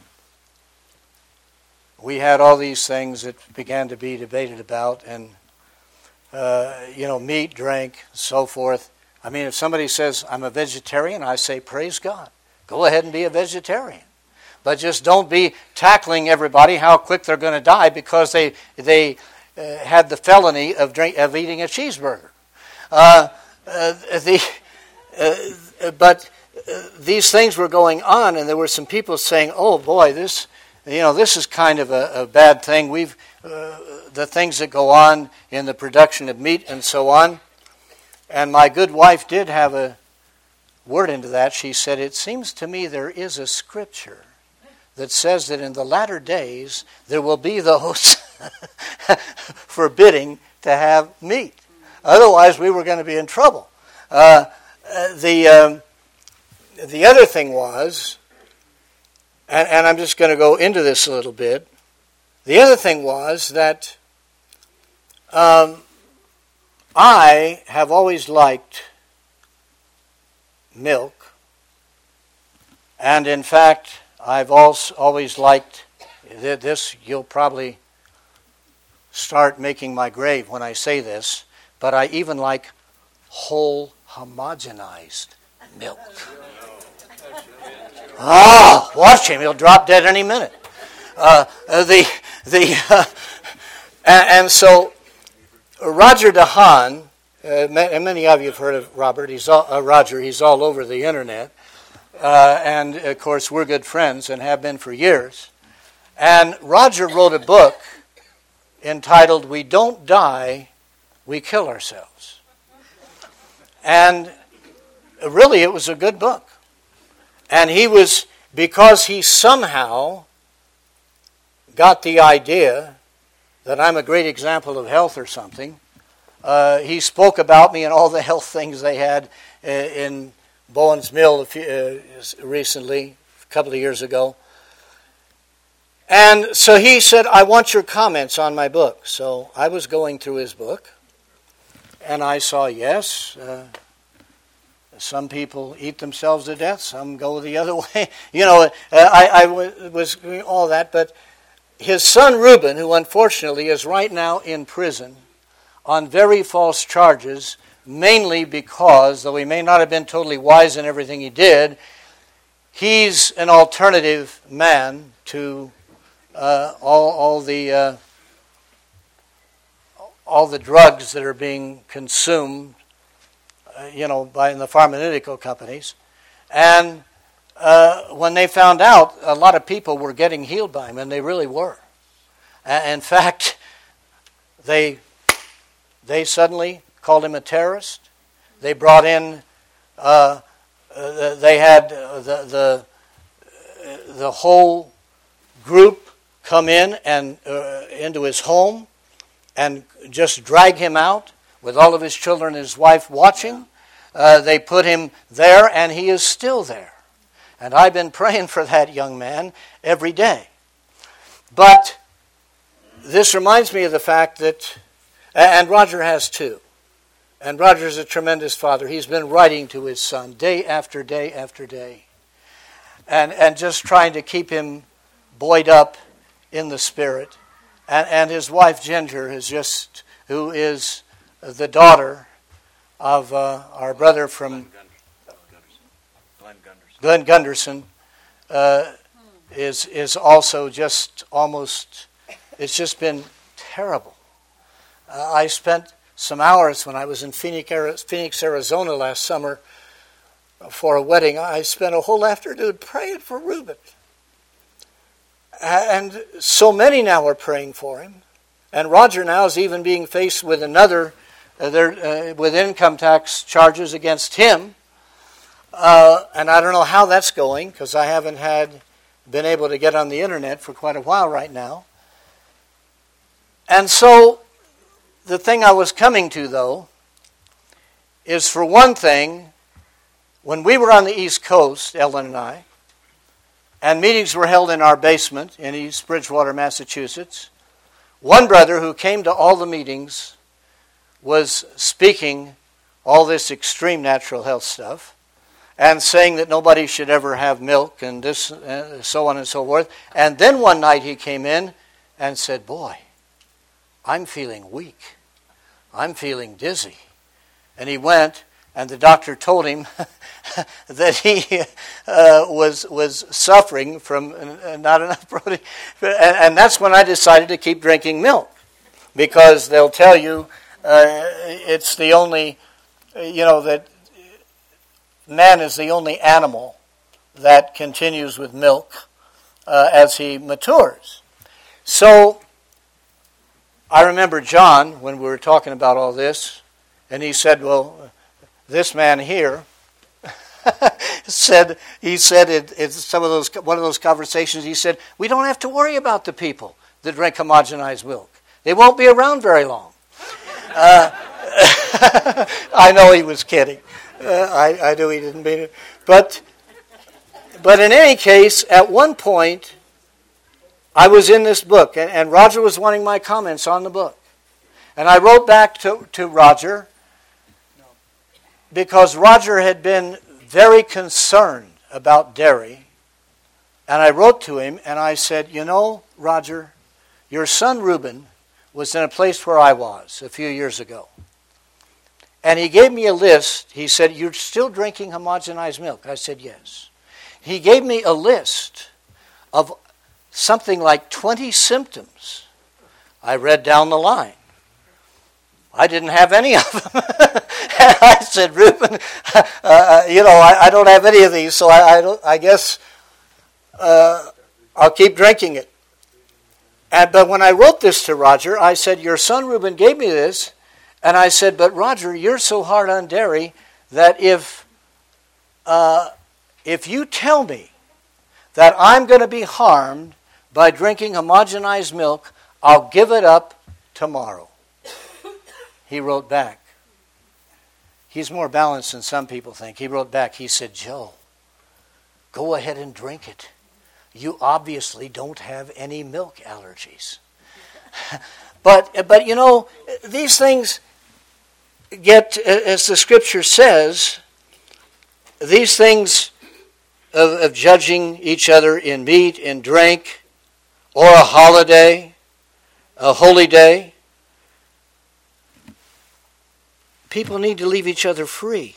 we had all these things that began to be debated about, and uh, you know, meat, drink, so forth. I mean, if somebody says, I'm a vegetarian, I say, praise God. Go ahead and be a vegetarian. But just don't be tackling everybody how quick they're going to die because they they uh, had the felony of drink, of eating a cheeseburger. Uh, uh, the uh, but uh, these things were going on, and there were some people saying, "Oh boy, this you know this is kind of a, a bad thing. We've uh, the things that go on in the production of meat and so on." And my good wife did have a word into that. She said, "It seems to me there is a scripture that says that in the latter days there will be those forbidding to have meat. Otherwise, we were going to be in trouble." Uh, the um, the other thing was, and, and I'm just going to go into this a little bit. The other thing was that um, I have always liked milk, and in fact, I've also always liked this. You'll probably start making my grave when I say this, but I even like whole homogenized milk. Ah, watch him; he'll drop dead any minute. Uh, the the uh, and, and so Roger DeHaan, uh, and many of you have heard of Robert. He's all, uh, Roger. He's all over the internet. Uh, and, of course, we're good friends and have been for years. And Roger wrote a book entitled, We Don't Die, We Kill Ourselves. And really, it was a good book. And he was, because he somehow got the idea that I'm a great example of health or something, uh, he spoke about me and all the health things they had uh, in Bowen's Mill a few, uh, recently, a couple of years ago. And so he said, I want your comments on my book. So I was going through his book, and I saw, yes, uh, some people eat themselves to death, some go the other way. You know, uh, I, I w- was doing all that, but his son Reuben, who unfortunately is right now in prison on very false charges, mainly because, though he may not have been totally wise in everything he did, he's an alternative man to uh, all, all the uh, all the drugs that are being consumed, uh, you know, by the pharmaceutical companies. And uh, when they found out, a lot of people were getting healed by him, and they really were. Uh, in fact, they they suddenly called him a terrorist. They brought in, uh, uh, they had uh, the, the the whole group come in and uh, into his home and just drag him out with all of his children and his wife watching. Uh, they put him there, and he is still there. And I've been praying for that young man every day. But this reminds me of the fact that, and Roger has too, and Roger's a tremendous father. He's been writing to his son day after day after day, and, and just trying to keep him buoyed up in the spirit. And, and his wife, Ginger, is just, who is the daughter of uh, our brother from Glenn Gunderson, Glenn Gunderson uh, is is also just almost, it's just been terrible. Uh, I spent some hours when I was in Phoenix, Phoenix, Arizona last summer for a wedding. I spent a whole afternoon praying for Reuben. And so many now are praying for him. And Roger now is even being faced with another, uh, there, uh, with income tax charges against him. Uh, and I don't know how that's going, because I haven't had been able to get on the internet for quite a while right now. And so the thing I was coming to, though, is for one thing, when we were on the East Coast, Ellen and I, and meetings were held in our basement in East Bridgewater, Massachusetts, one brother who came to all the meetings was speaking all this extreme natural health stuff and saying that nobody should ever have milk and this, uh, so on and so forth. And then one night he came in and said, "Boy, I'm feeling weak. I'm feeling dizzy." And he went, and the doctor told him that he uh, was was suffering from uh, not enough protein. And, and that's when I decided to keep drinking milk, because they'll tell you uh, it's the only, you know, that man is the only animal that continues with milk uh, as he matures. So I remember John, when we were talking about all this, and he said, well, this man here said, he said it, it's some of those, one of those conversations, he said, we don't have to worry about the people that drink homogenized milk. They won't be around very long. Uh, I know he was kidding. Uh, I, I knew he didn't mean it. But, but in any case, at one point, I was in this book, and, and Roger was wanting my comments on the book. And I wrote back to, to Roger, because Roger had been very concerned about dairy. And I wrote to him, and I said, you know, Roger, your son Reuben was in a place where I was a few years ago. And he gave me a list. He said, you're still drinking homogenized milk? I said, yes. He gave me a list of something like twenty symptoms. I read down the line. I didn't have any of them. And I said, Reuben, uh, you know, I, I don't have any of these, so I, I, don't, I guess uh, I'll keep drinking it. And, but when I wrote this to Roger, I said, your son Reuben gave me this, and I said, but Roger, you're so hard on dairy that if uh, if you tell me that I'm going to be harmed by drinking homogenized milk, I'll give it up tomorrow. He wrote back. He's more balanced than some people think. He wrote back, he said, Joe, go ahead and drink it. You obviously don't have any milk allergies. but, but, you know, these things get, as the scripture says, these things of, of judging each other in meat, in drink, or a holiday, a holy day, people need to leave each other free.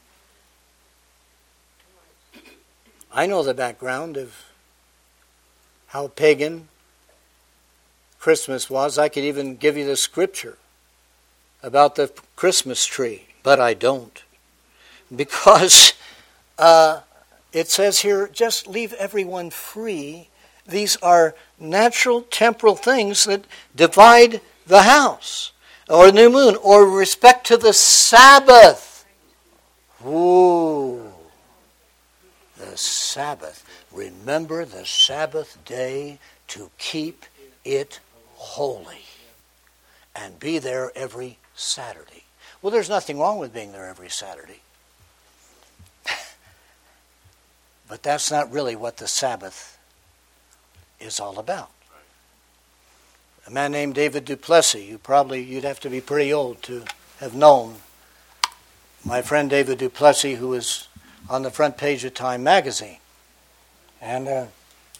I know the background of how pagan Christmas was. I could even give you the scripture about the Christmas tree, but I don't. Because uh, it says here, just leave everyone free. These are natural temporal things that divide the house, or new moon, or respect to the Sabbath. Ooh. the Sabbath. Remember the Sabbath day to keep it holy. And be there every Saturday. Well, there's nothing wrong with being there every Saturday. But that's not really what the Sabbath is all about. A man named David Duplessis, you probably, you'd have to be pretty old to have known. My friend David Duplessis, who was on the front page of Time magazine. And uh,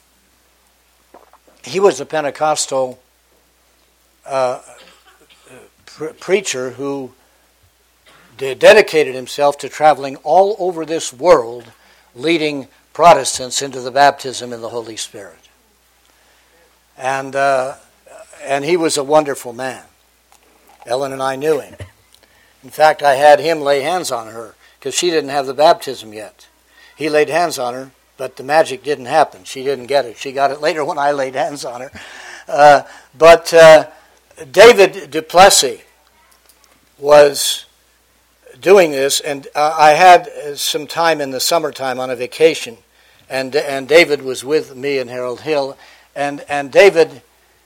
he was a Pentecostal uh, pre- preacher who de- dedicated himself to traveling all over this world, leading Protestants into the baptism in the Holy Spirit. And uh, and he was a wonderful man. Ellen and I knew him. In fact, I had him lay hands on her because she didn't have the baptism yet. He laid hands on her, but the magic didn't happen. She didn't get it. She got it later when I laid hands on her. Uh, but uh, David Duplessis was doing this, and uh, I had some time in the summertime on a vacation, and and David was with me and Harold Hill, and and David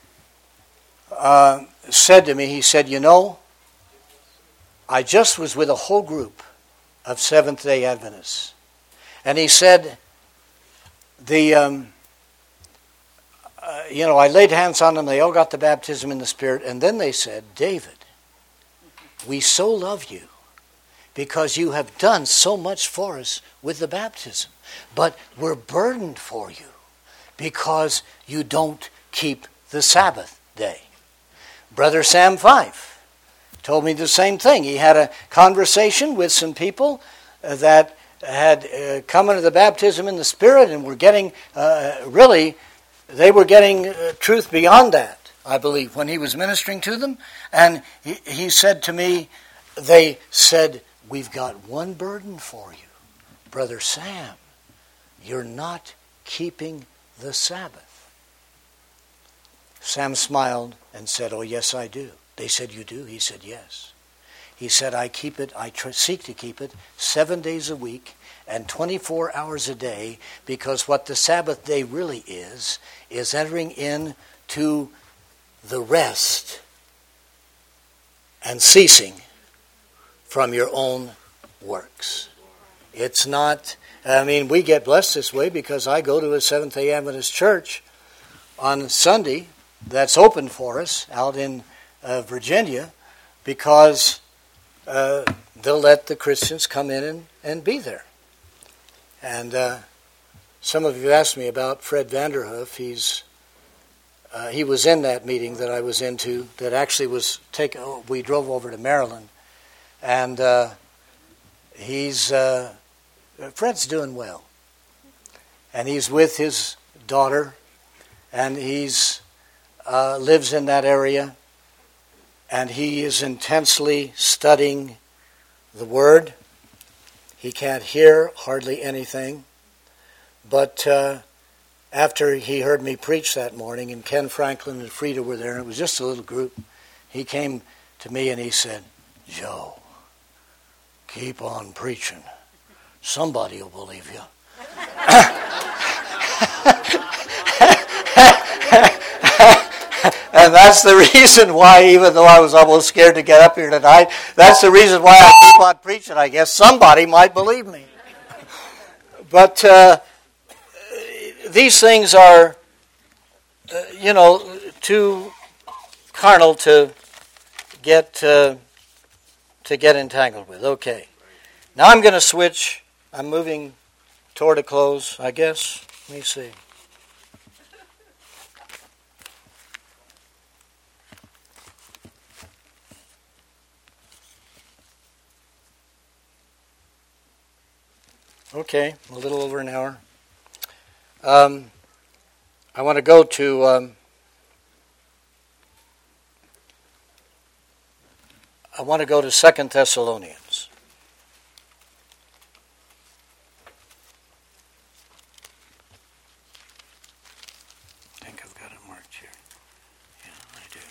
uh, said to me, he said, you know, I just was with a whole group of Seventh-day Adventists, and he said, the um, uh, you know, I laid hands on them, they all got the baptism in the Spirit, and then they said, David, we so love you because you have done so much for us with the baptism, but we're burdened for you because you don't keep the Sabbath day. Brother Sam Fife told me the same thing. He had a conversation with some people uh, that had uh, come into the baptism in the Spirit and were getting, uh, really, they were getting uh, truth beyond that, I believe, when he was ministering to them. And he, he said to me, they said, we've got one burden for you. Brother Sam, you're not keeping the Sabbath. Sam smiled and said, oh, yes, I do. They said, you do? He said, yes. He said, I keep it, I tr- seek to keep it seven days a week and twenty-four hours a day, because what the Sabbath day really is, is entering into the rest and ceasing from your own works. It's not, I mean, we get blessed this way because I go to a Seventh-day Adventist church on Sunday that's open for us out in uh, Virginia, because uh, they'll let the Christians come in and, and be there. And uh, some of you asked me about Fred Vanderhoof. He's uh, he was in that meeting that I was into. That actually was take. Oh, we drove over to Maryland, and uh, he's uh, Fred's doing well, and he's with his daughter, and he's uh, lives in that area, and he is intensely studying the Word. He can't hear hardly anything, but uh, after he heard me preach that morning, and Ken Franklin and Frida were there, and it was just a little group, he came to me and he said, Joe, keep on preaching. Somebody will believe you. And that's the reason why, even though I was almost scared to get up here tonight, that's the reason why I keep on preaching. I guess somebody might believe me. But uh, these things are, uh, you know, too carnal to get uh, to get entangled with. Okay. Now I'm going to switch. I'm moving toward a close, I guess. Let me see. Okay, a little over an hour. Um, I want to go to um, I want to go to Second Thessalonians. I think I've got it marked here. Yeah, I do.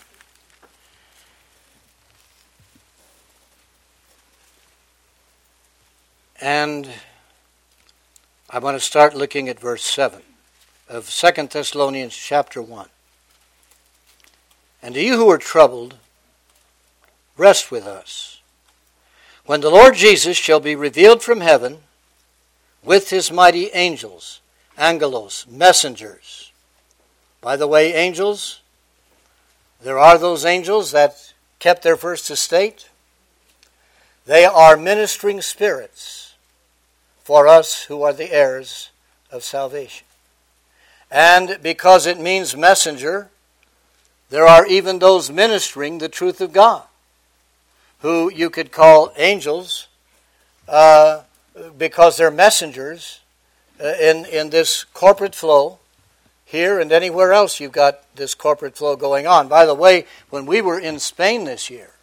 And I want to start looking at verse seven of Second Thessalonians chapter one. And to you who are troubled, rest with us, when the Lord Jesus shall be revealed from heaven with his mighty angels, angelos, messengers. By the way, angels, there are those angels that kept their first estate. They are ministering spirits for us who are the heirs of salvation. And because it means messenger, there are even those ministering the truth of God, who you could call angels, uh, because they're messengers uh, in, in this corporate flow. Here and anywhere else you've got this corporate flow going on. By the way, when we were in Spain this year,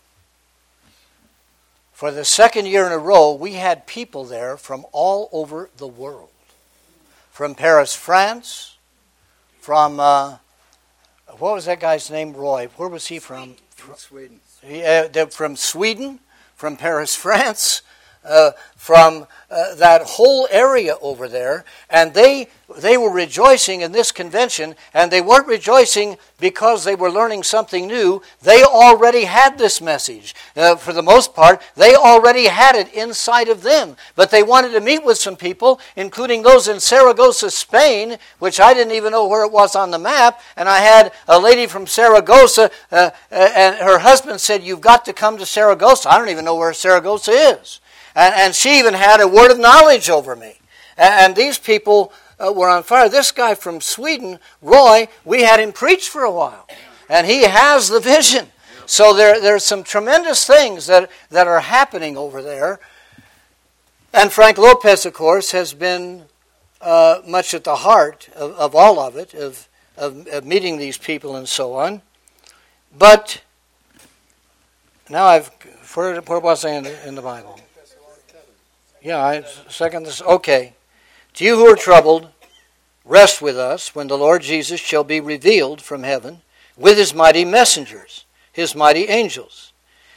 for the second year in a row, we had people there from all over the world. From Paris, France, from, uh, what was that guy's name, Roy? Where was he from? From Sweden. He, uh, from Sweden, from Paris, France, uh, from uh, that whole area over there. And they they were rejoicing in this convention, and they weren't rejoicing because they were learning something new. They already had this message. Uh, for the most part, they already had it inside of them. But they wanted to meet with some people, including those in Saragossa, Spain, which I didn't even know where it was on the map. And I had a lady from Saragossa, uh, uh, and her husband said, "You've got to come to Saragossa." I don't even know where Saragossa is. And, and she even had a word of knowledge over me. And, and these people uh, were on fire. This guy from Sweden, Roy, we had him preach for a while. And he has the vision. So there there's some tremendous things that, that are happening over there. And Frank Lopez, of course, has been uh, much at the heart of, of all of it, of, of, of meeting these people and so on. But now I've, where, where was I in the, in the Bible? Yeah, I, second this. Okay. To you who are troubled, rest with us when the Lord Jesus shall be revealed from heaven with his mighty messengers, his mighty angels.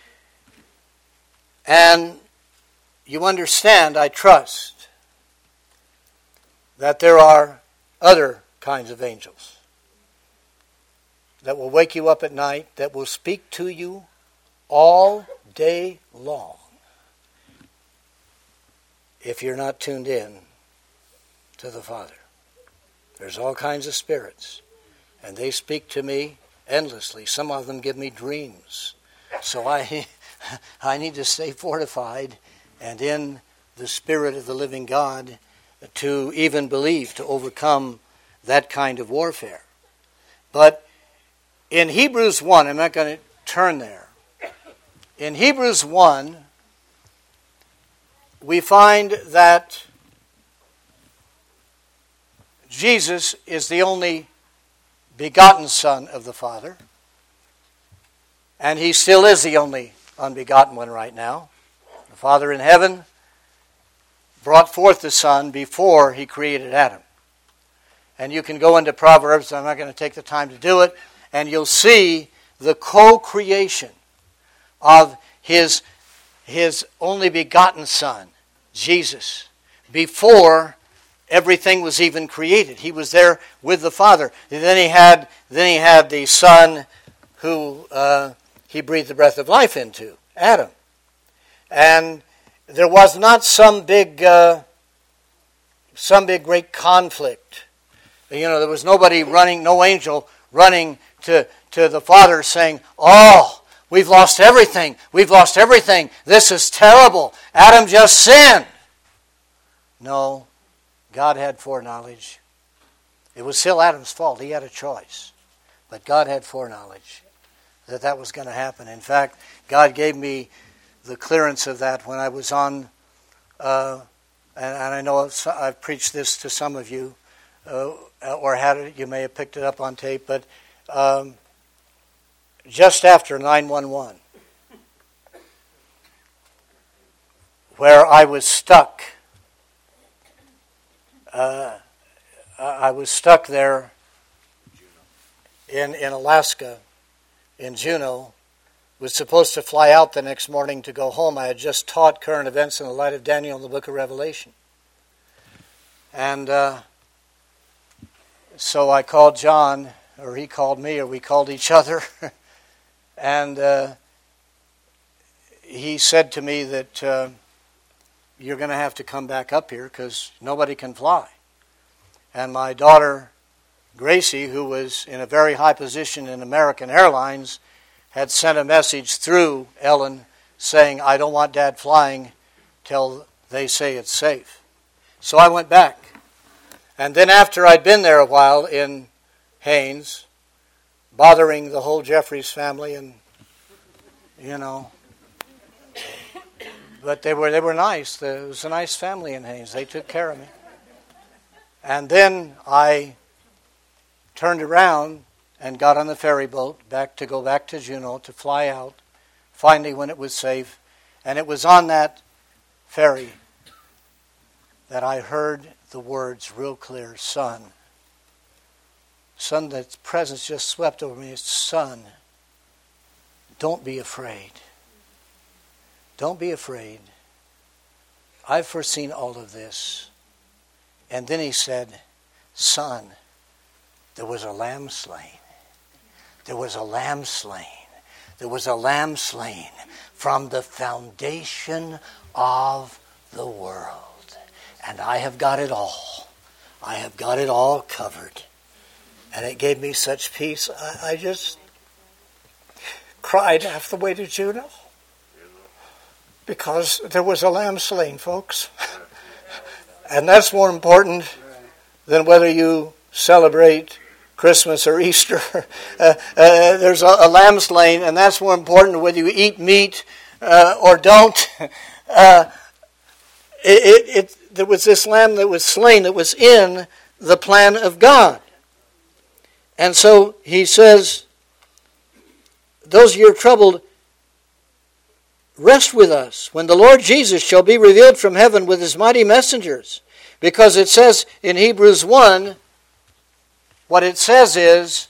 And you understand, I trust, that there are other kinds of angels that will wake you up at night, that will speak to you all day long, if you're not tuned in to the Father. There's all kinds of spirits, and they speak to me endlessly. Some of them give me dreams. So I, I need to stay fortified and in the Spirit of the living God to even believe, to overcome that kind of warfare. But in Hebrews one, I'm not going to turn there. In Hebrews one, we find that Jesus is the only begotten Son of the Father, and he still is the only unbegotten one right now. The Father in heaven brought forth the Son before he created Adam. And you can go into Proverbs, I'm not going to take the time to do it, and you'll see the co-creation of his his only begotten Son, Jesus, before everything was even created. He was there with the Father. And then he had then he had the Son who uh, he breathed the breath of life into, Adam. And there was not some big uh, some big great conflict. You know, there was nobody running, no angel running to, to the Father saying, "Oh, we've lost everything. We've lost everything. This is terrible. Adam just sinned." No, God had foreknowledge. It was still Adam's fault. He had a choice. But God had foreknowledge that that was going to happen. In fact, God gave me the clearance of that when I was on, uh, and, and I know I've, I've preached this to some of you, uh, or had it, you may have picked it up on tape, but um, just after nine one one, where I was stuck. Uh, I was stuck there in, in Alaska, in Juneau. Was supposed to fly out the next morning to go home. I had just taught current events in the light of Daniel in the book of Revelation. And uh, so I called John, or he called me, or we called each other. and uh, he said to me that uh, you're going to have to come back up here because nobody can fly. And my daughter, Gracie, who was in a very high position in American Airlines, had sent a message through Ellen saying, I don't want Dad flying till they say it's safe. So I went back. And then after I'd been there a while in Haines, bothering the whole Jeffries family and, you know, but they were they were nice. It was a nice family in Haines. They took care of me. And then I turned around and got on the ferry boat back to go back to Juneau to fly out, finally when it was safe. And it was on that ferry that I heard the words real clear, son. Son, that presence just swept over me. Son, don't be afraid. Don't be afraid. I've foreseen all of this. And then he said, son, there was a lamb slain. There was a lamb slain. There was a lamb slain from the foundation of the world. And I have got it all. I have got it all covered. And it gave me such peace. I, I just cried half the way to Juneau. Because there was a lamb slain, folks. And that's more important than whether you celebrate Christmas or Easter. Uh, uh, there's a, a lamb slain, and that's more important than whether you eat meat uh, or don't. Uh, it, it, it, there was this lamb that was slain that was in the plan of God. And so he says, those of you who are troubled, rest with us when the Lord Jesus shall be revealed from heaven with his mighty messengers. Because it says in Hebrews one, what it says is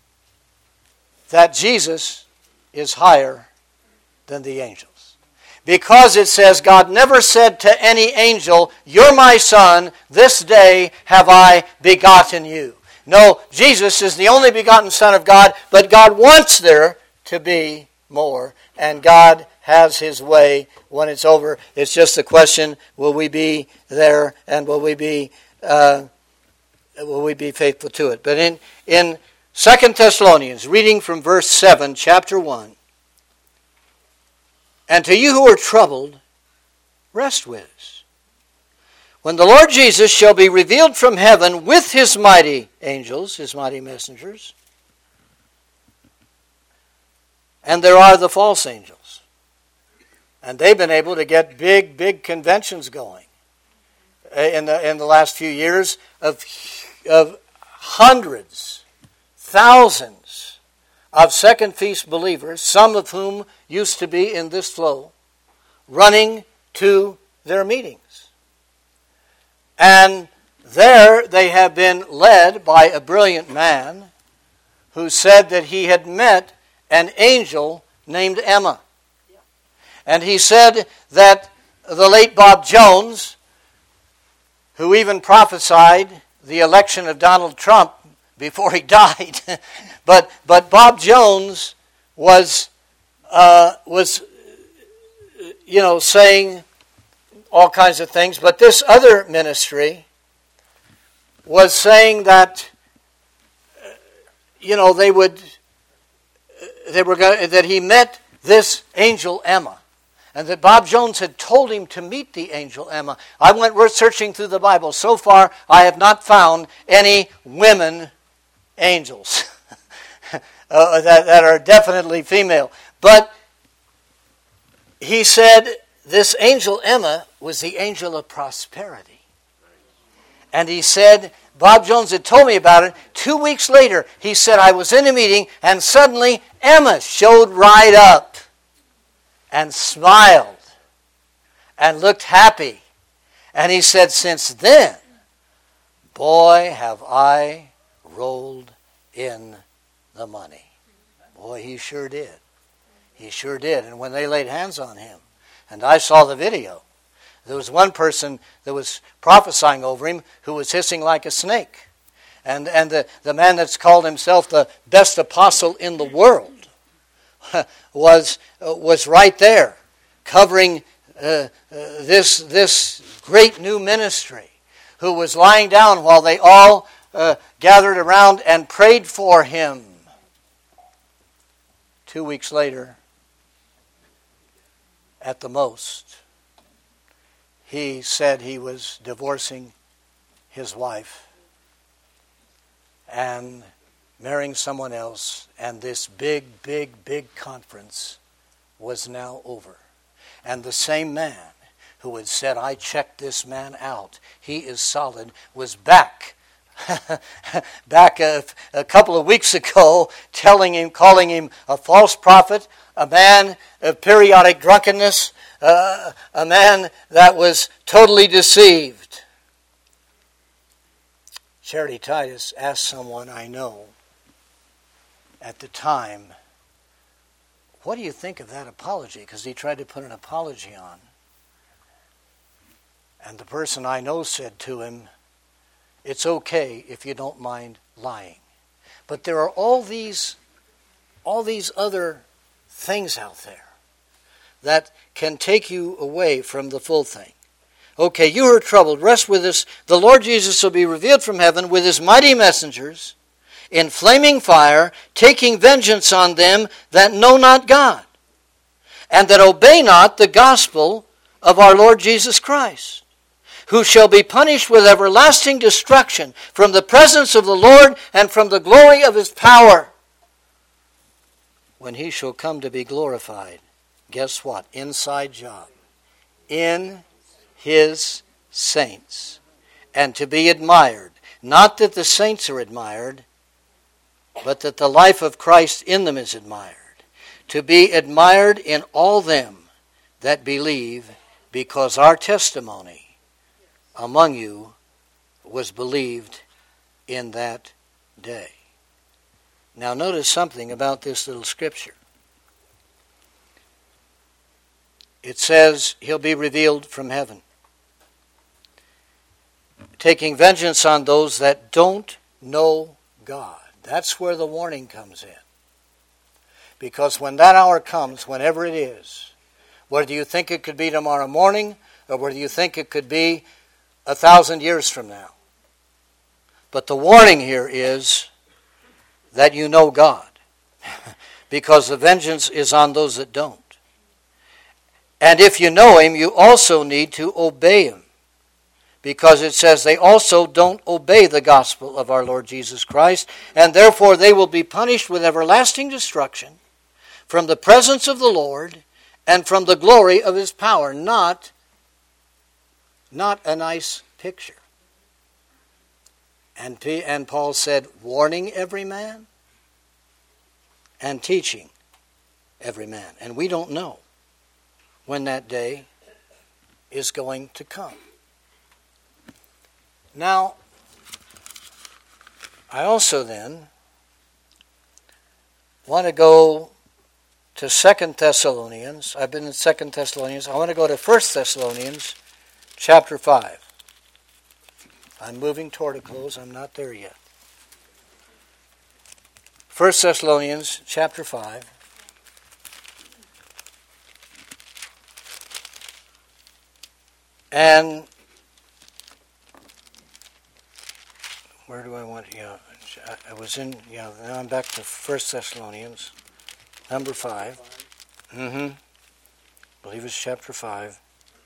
that Jesus is higher than the angels. Because it says God never said to any angel, you're my son, this day have I begotten you. No, Jesus is the only begotten Son of God, but God wants there to be more. And God has his way when it's over. It's just a question, will we be there and will we be uh, will we be faithful to it? But in, in Second Thessalonians, reading from verse seven, chapter one, and to you who are troubled, rest with us. When the Lord Jesus shall be revealed from heaven with his mighty angels, his mighty messengers, and there are the false angels. And they've been able to get big, big conventions going in the in the last few years of, of hundreds, thousands of Second Feast believers, some of whom used to be in this flow, running to their meetings. And there they have been led by a brilliant man who said that he had met an angel named Emma. And he said that the late Bob Jones, who even prophesied the election of Donald Trump before he died, but but Bob Jones was uh, was you know saying all kinds of things, but this other ministry was saying that you know they would they were going, that he met this angel Emma. And that Bob Jones had told him to meet the angel Emma. I went searching through the Bible. So far, I have not found any women angels uh, that, that are definitely female. But he said this angel Emma was the angel of prosperity. And he said, Bob Jones had told me about it. Two weeks later, he said, I was in a meeting and suddenly Emma showed right up. And smiled and looked happy. And he said, since then, boy, have I rolled in the money. Boy, he sure did. He sure did. And when they laid hands on him, and I saw the video, There was one person that was prophesying over him who was hissing like a snake. And, and the, the man that's called himself the best apostle in the world was, uh, was right there covering uh, uh, this, this great new ministry, who was lying down while they all uh, gathered around and prayed for him. Two weeks later, at the most, he said he was divorcing his wife and marrying someone else, and this big, big, big conference was now over. And the same man who had said, I checked this man out, he is solid, was back. back a, a couple of weeks ago, telling him, calling him a false prophet, a man of periodic drunkenness, uh, a man that was totally deceived. Charity Titus asked someone I know at the time, what do you think of that apology? Because he tried to put an apology on. And the person I know said to him, it's okay if you don't mind lying. But there are all these, all these other things out there that can take you away from the full thing. Okay, you are troubled. Rest with us. The Lord Jesus will be revealed from heaven with his mighty messengers in flaming fire, taking vengeance on them that know not God, and that obey not the gospel of our Lord Jesus Christ, who shall be punished with everlasting destruction from the presence of the Lord and from the glory of his power, when he shall come to be glorified. Guess what? Inside job. In his saints. And to be admired. Not that the saints are admired, but that the life of Christ in them is admired. To be admired in all them that believe, because our testimony among you was believed in that day. Now notice something about this little scripture. It says he'll be revealed from heaven, taking vengeance on those that don't know God. That's where the warning comes in. Because when that hour comes, whenever it is, whether you think it could be tomorrow morning or whether you think it could be a thousand years from now. But the warning here is that you know God. Because the vengeance is on those that don't. And if you know him, you also need to obey him. Because it says they also don't obey the gospel of our Lord Jesus Christ, and therefore they will be punished with everlasting destruction from the presence of the Lord and from the glory of his power. Not, not a nice picture. And, P, and Paul said, warning every man and teaching every man. And we don't know when that day is going to come. Now, I also then want to go to Second Thessalonians. I've been in Second Thessalonians. I want to go to First Thessalonians chapter five. I'm moving toward a close. I'm not there yet. First Thessalonians chapter five. And where do I want? Yeah, I was in. Yeah, now I'm back to First Thessalonians, number five. Mm-hmm. I believe it's chapter five.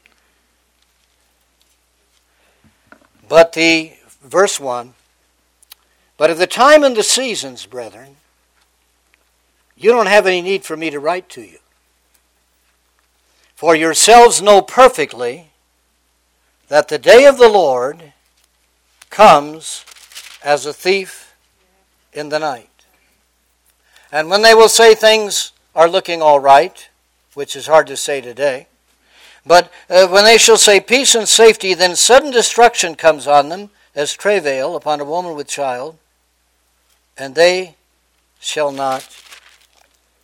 But the verse one. But of the time and the seasons, brethren, you don't have any need for me to write to you. For yourselves know perfectly that the day of the Lord comes as a thief in the night. And when they will say things are looking all right, which is hard to say today, but uh, when they shall say peace and safety, then sudden destruction comes on them as travail upon a woman with child, and they shall not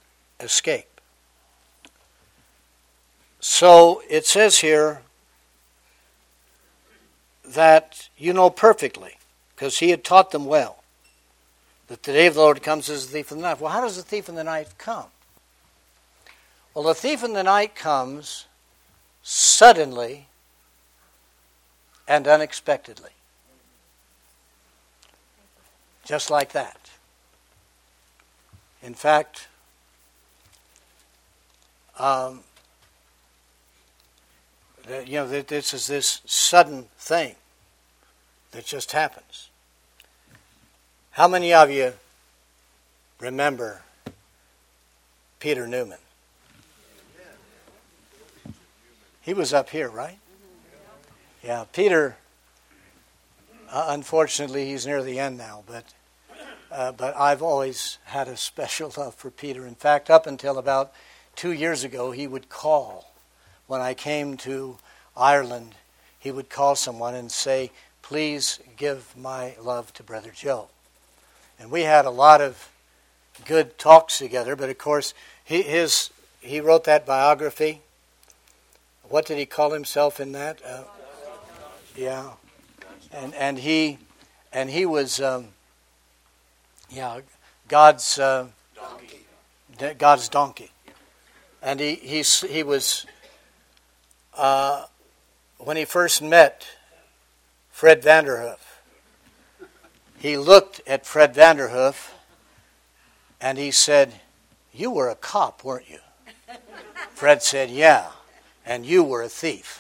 escape. So it says here, that you know perfectly, because he had taught them well, that the day of the Lord comes as a thief in the night. Well, how does the thief in the night come? Well, the thief in the night comes suddenly and unexpectedly. Just like that. In fact, um, you know, this is this sudden thing that just happens. How many of you remember Peter Newman? He was up here, right? Yeah, Peter, uh, unfortunately, he's near the end now, but uh, but I've always had a special love for Peter. In fact, up until about two years ago, he would call. When I came to Ireland, he would call someone and say, please give my love to Brother Joe. And we had a lot of good talks together, but of course, he, his he wrote that biography. What did he call himself in that? Uh, yeah, and and he and he was um, yeah God's uh, donkey. God's donkey, and he he he was uh, when he first met Fred Vanderhoof. He looked at Fred Vanderhoof and he said, "You were a cop, weren't you?" Fred said, "Yeah, and you were a thief."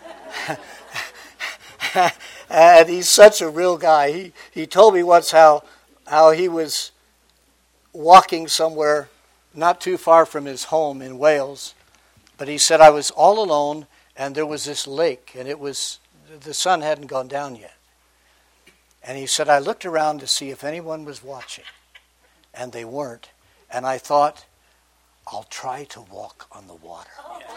And he's such a real guy. He he told me once how how he was walking somewhere not too far from his home in Wales, but he said, I was all alone and there was this lake and it was the sun hadn't gone down yet. And he said, I looked around to see if anyone was watching, and they weren't. And I thought, I'll try to walk on the water.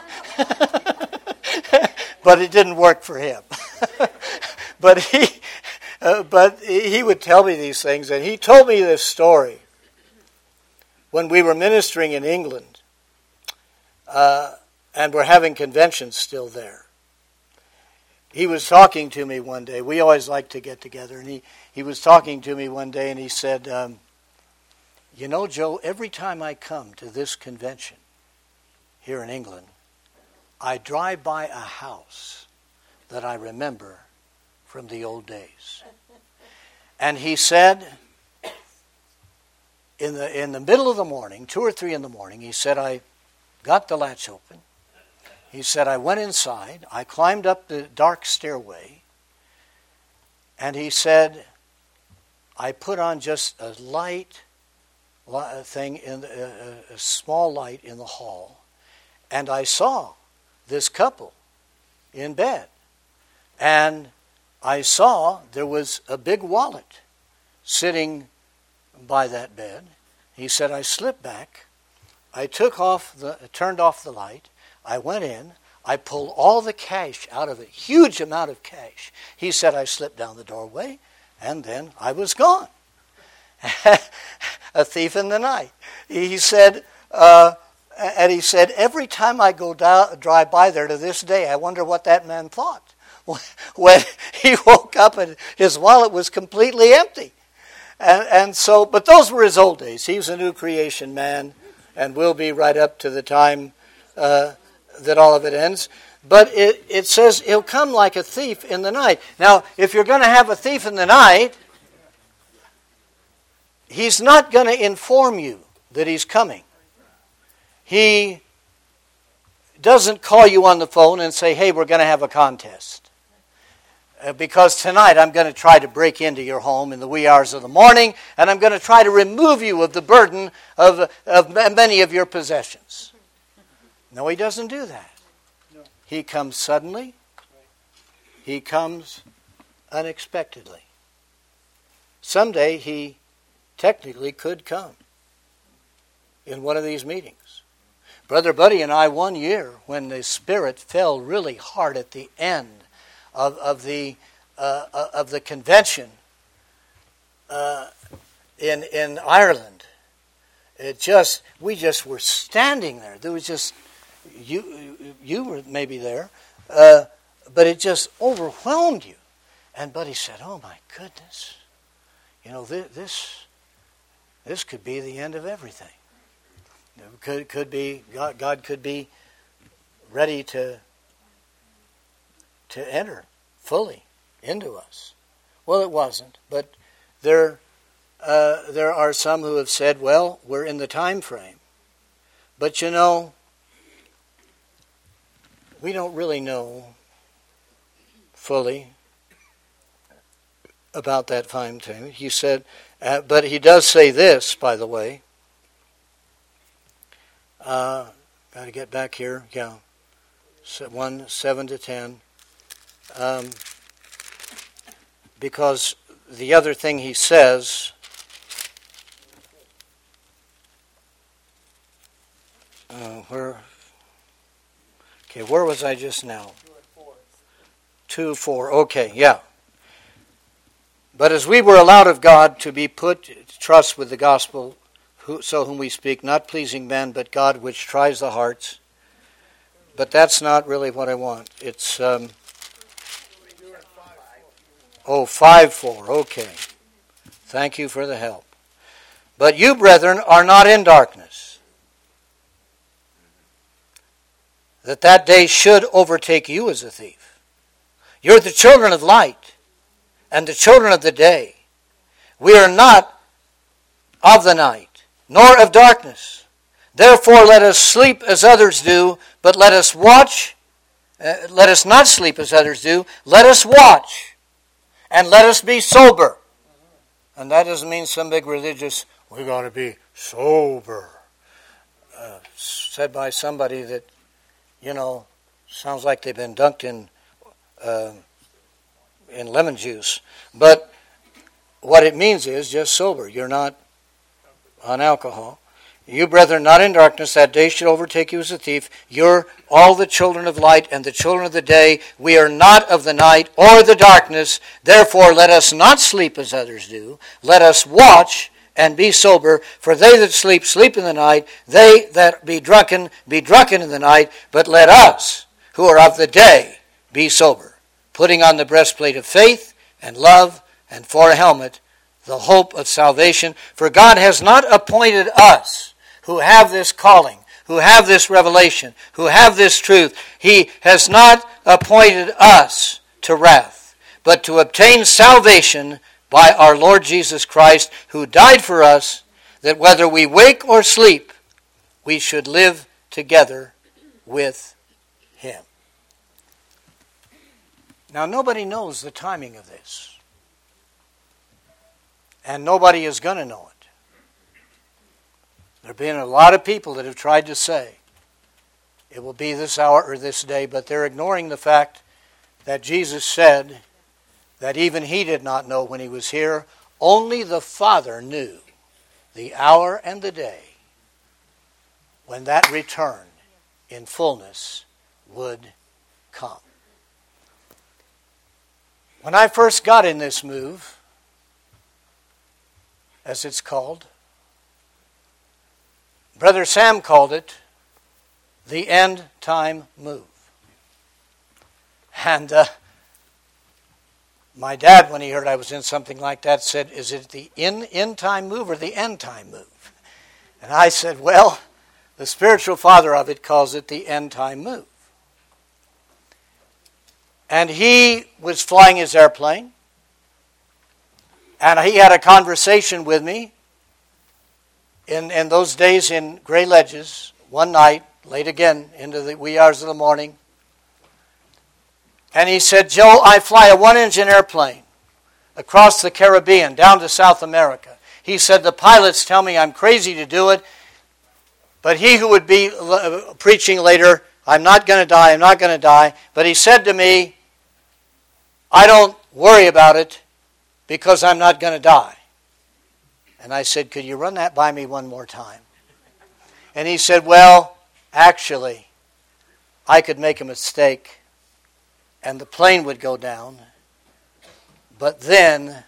But it didn't work for him. But he, uh, but he would tell me these things, and he told me this story when we were ministering in England, uh, and we're having conventions still there. He was talking to me one day. We always like to get together. And he, he was talking to me one day and he said, um, you know, Joe, every time I come to this convention here in England, I drive by a house that I remember from the old days. And he said, in the, in the middle of the morning, two or three in the morning, he said, I got the latch open. He said, I went inside, I climbed up the dark stairway, and he said, I put on just a light thing, in the, a, a small light in the hall, and I saw this couple in bed. And I saw there was a big wallet sitting by that bed. He said, I slipped back, I took off the, turned off the light, I went in, I pulled all the cash out of it, huge amount of cash. He said, I slipped down the doorway, and then I was gone. A thief in the night. He said, uh, and he said, every time I go down, drive by there to this day, I wonder what that man thought. When he woke up and his wallet was completely empty. And, and so, but those were his old days. He was a new creation man, and will be right up to the time uh, that all of it ends. But it, it says he'll come like a thief in the night. Now, if you're going to have a thief in the night, he's not going to inform you that he's coming. He doesn't call you on the phone and say, hey, we're going to have a contest. Uh, because tonight I'm going to try to break into your home in the wee hours of the morning, and I'm going to try to remove you of the burden of, of many of your possessions. No, he doesn't do that. No. He comes suddenly. He comes unexpectedly. Someday he technically could come in one of these meetings. Brother Buddy and I, one year, when the Spirit fell really hard at the end of, of the uh, of the convention uh, in in Ireland, it just we just were standing there. There was just you you were maybe there, uh, but it just overwhelmed you. And Buddy said, oh my goodness, you know, this this, this could be the end of everything. It could, could be, God, God could be ready to, to enter fully into us. Well, it wasn't, but there, uh, there are some who have said, well, we're in the time frame. But you know, we don't really know fully about that time frame. He said, uh, but he does say this, by the way. Uh, got to get back here. Yeah, one seven to ten. Um, because the other thing he says. Uh, where? Okay, where was I just now? Two, four. Okay, yeah. But as we were allowed of God to be put to trust with the gospel, who, so whom we speak, not pleasing men, but God which tries the hearts. But that's not really what I want. It's, um, oh, five, four. Okay. Thank you for the help. But you, brethren, are not in darkness, that that day should overtake you as a thief. You're the children of light and the children of the day. We are not of the night, nor of darkness. Therefore let us sleep as others do, but let us watch. Uh, let us not sleep as others do. Let us watch, and let us be sober. And that doesn't mean some big religious, we got to be sober. Uh, said by somebody that, you know, sounds like they've been dunked in uh, in lemon juice. But what it means is just sober. You're not on alcohol. You, brethren, not in darkness, that day should overtake you as a thief. You're all the children of light and the children of the day. We are not of the night or the darkness. Therefore, let us not sleep as others do. Let us watch and be sober. For they that sleep, sleep in the night. They that be drunken, be drunken in the night. But let us, who are of the day, be sober, putting on the breastplate of faith and love, and for a helmet, the hope of salvation. For God has not appointed us, who have this calling, who have this revelation, who have this truth, He has not appointed us to wrath, but to obtain salvation by our Lord Jesus Christ, who died for us, that whether we wake or sleep, we should live together with Him. Now, nobody knows the timing of this. And nobody is going to know it. There have been a lot of people that have tried to say it will be this hour or this day, but they're ignoring the fact that Jesus said that even He did not know when He was here. Only the Father knew the hour and the day when that return in fullness would come. When I first got in this move, as it's called, Brother Sam called it the end time move. And uh, my dad, when he heard I was in something like that, said, is it the in, in time move or the end time move? And I said, well, the spiritual father of it calls it the end time move. And he was flying his airplane, and he had a conversation with me in, in those days in Gray Ledges, one night, late again, into the wee hours of the morning. And he said, Joe, I fly a one-engine airplane across the Caribbean, down to South America. He said, the pilots tell me I'm crazy to do it, but he who would be l- preaching later, I'm not going to die, I'm not going to die. But he said to me, I don't worry about it because I'm not going to die. And I said, could you run that by me one more time? And he said, well, actually, I could make a mistake and the plane would go down, but then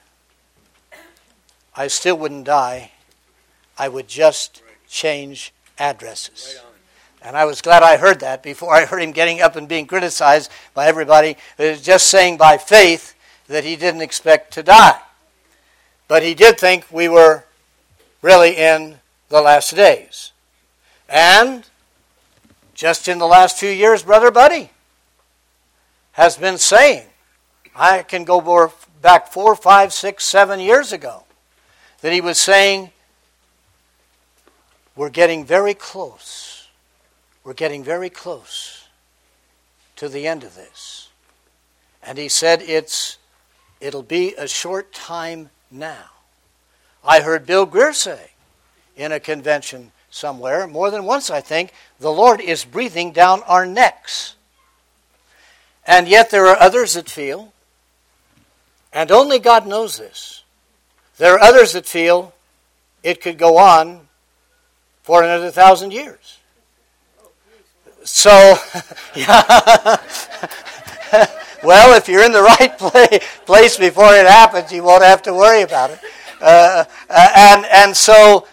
I still wouldn't die. I would just change addresses. And I was glad I heard that before I heard him getting up and being criticized by everybody. It was just saying by faith that he didn't expect to die. But he did think we were really in the last days. And just in the last few years, Brother Buddy has been saying, I can go more back four, five, six, seven years ago, that he was saying, we're getting very close. We're getting very close to the end of this. And he said it's it'll be a short time now. I heard Bill Greer say in a convention somewhere, more than once I think, the Lord is breathing down our necks. And yet there are others that feel, and only God knows this, there are others that feel it could go on for another thousand years. So, yeah. Well, if you're in the right play, place before it happens, you won't have to worry about it. Uh, uh, and, and so,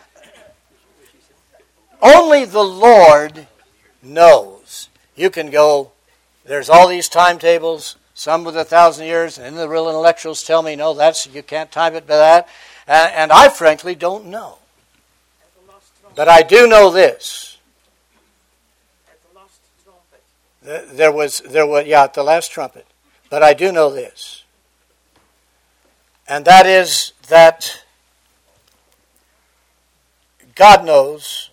only the Lord knows. You can go, there's all these timetables, some with a thousand years, and the real intellectuals tell me, no, that's you can't time it by that. And, and I frankly don't know. But I do know this. There was, there was, yeah, at the last trumpet. But I do know this. And that is that God knows,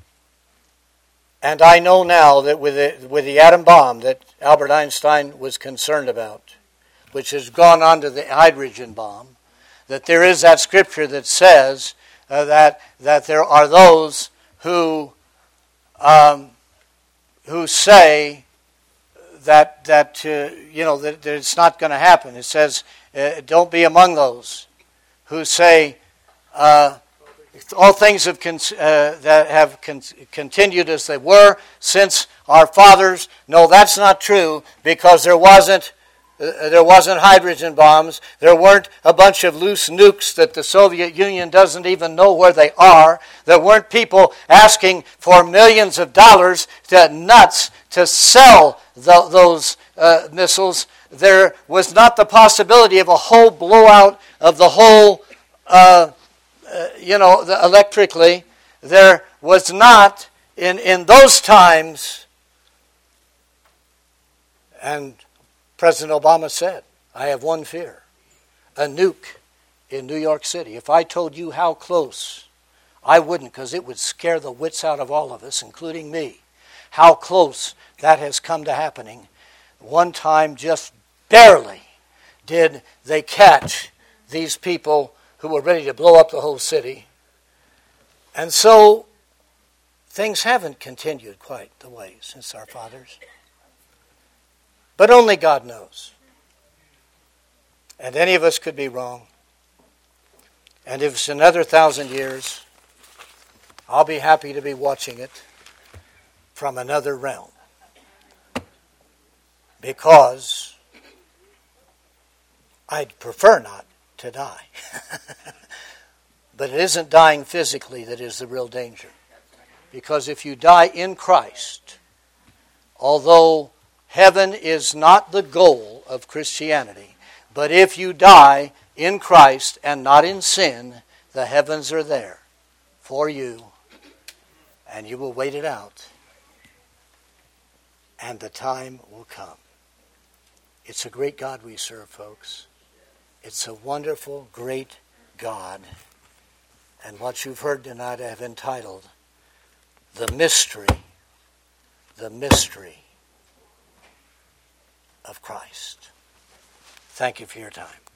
and I know now that with the, with the atom bomb that Albert Einstein was concerned about, which has gone on to the hydrogen bomb, that there is that scripture that says uh, that that there are those who um, who say that that uh, you know that, that it's not going to happen. It says, uh, "Don't be among those who say uh, all things have con- uh, that have con- continued as they were since our fathers." No, that's not true, because there wasn't uh, there wasn't hydrogen bombs. There weren't a bunch of loose nukes that the Soviet Union doesn't even know where they are. There weren't people asking for millions of dollars to nuts to sell the, those uh, missiles. There was not the possibility of a whole blowout of the whole, uh, uh, you know, the, electrically. There was not, in, in those times, and President Obama said, I have one fear, a nuke in New York City. If I told you how close, I wouldn't, because it would scare the wits out of all of us, including me, how close that has come to happening. One time, just barely, did they catch these people who were ready to blow up the whole city. And so, things haven't continued quite the way since our fathers. But only God knows. And any of us could be wrong. And if it's another thousand years, I'll be happy to be watching it from another realm. Because I'd prefer not to die. But it isn't dying physically that is the real danger. Because if you die in Christ, although heaven is not the goal of Christianity, but if you die in Christ and not in sin, the heavens are there for you, and you will wait it out, and the time will come. It's a great God we serve, folks. It's a wonderful, great God. And what you've heard tonight I have entitled, The Mystery, The Mystery of Christ. Thank you for your time.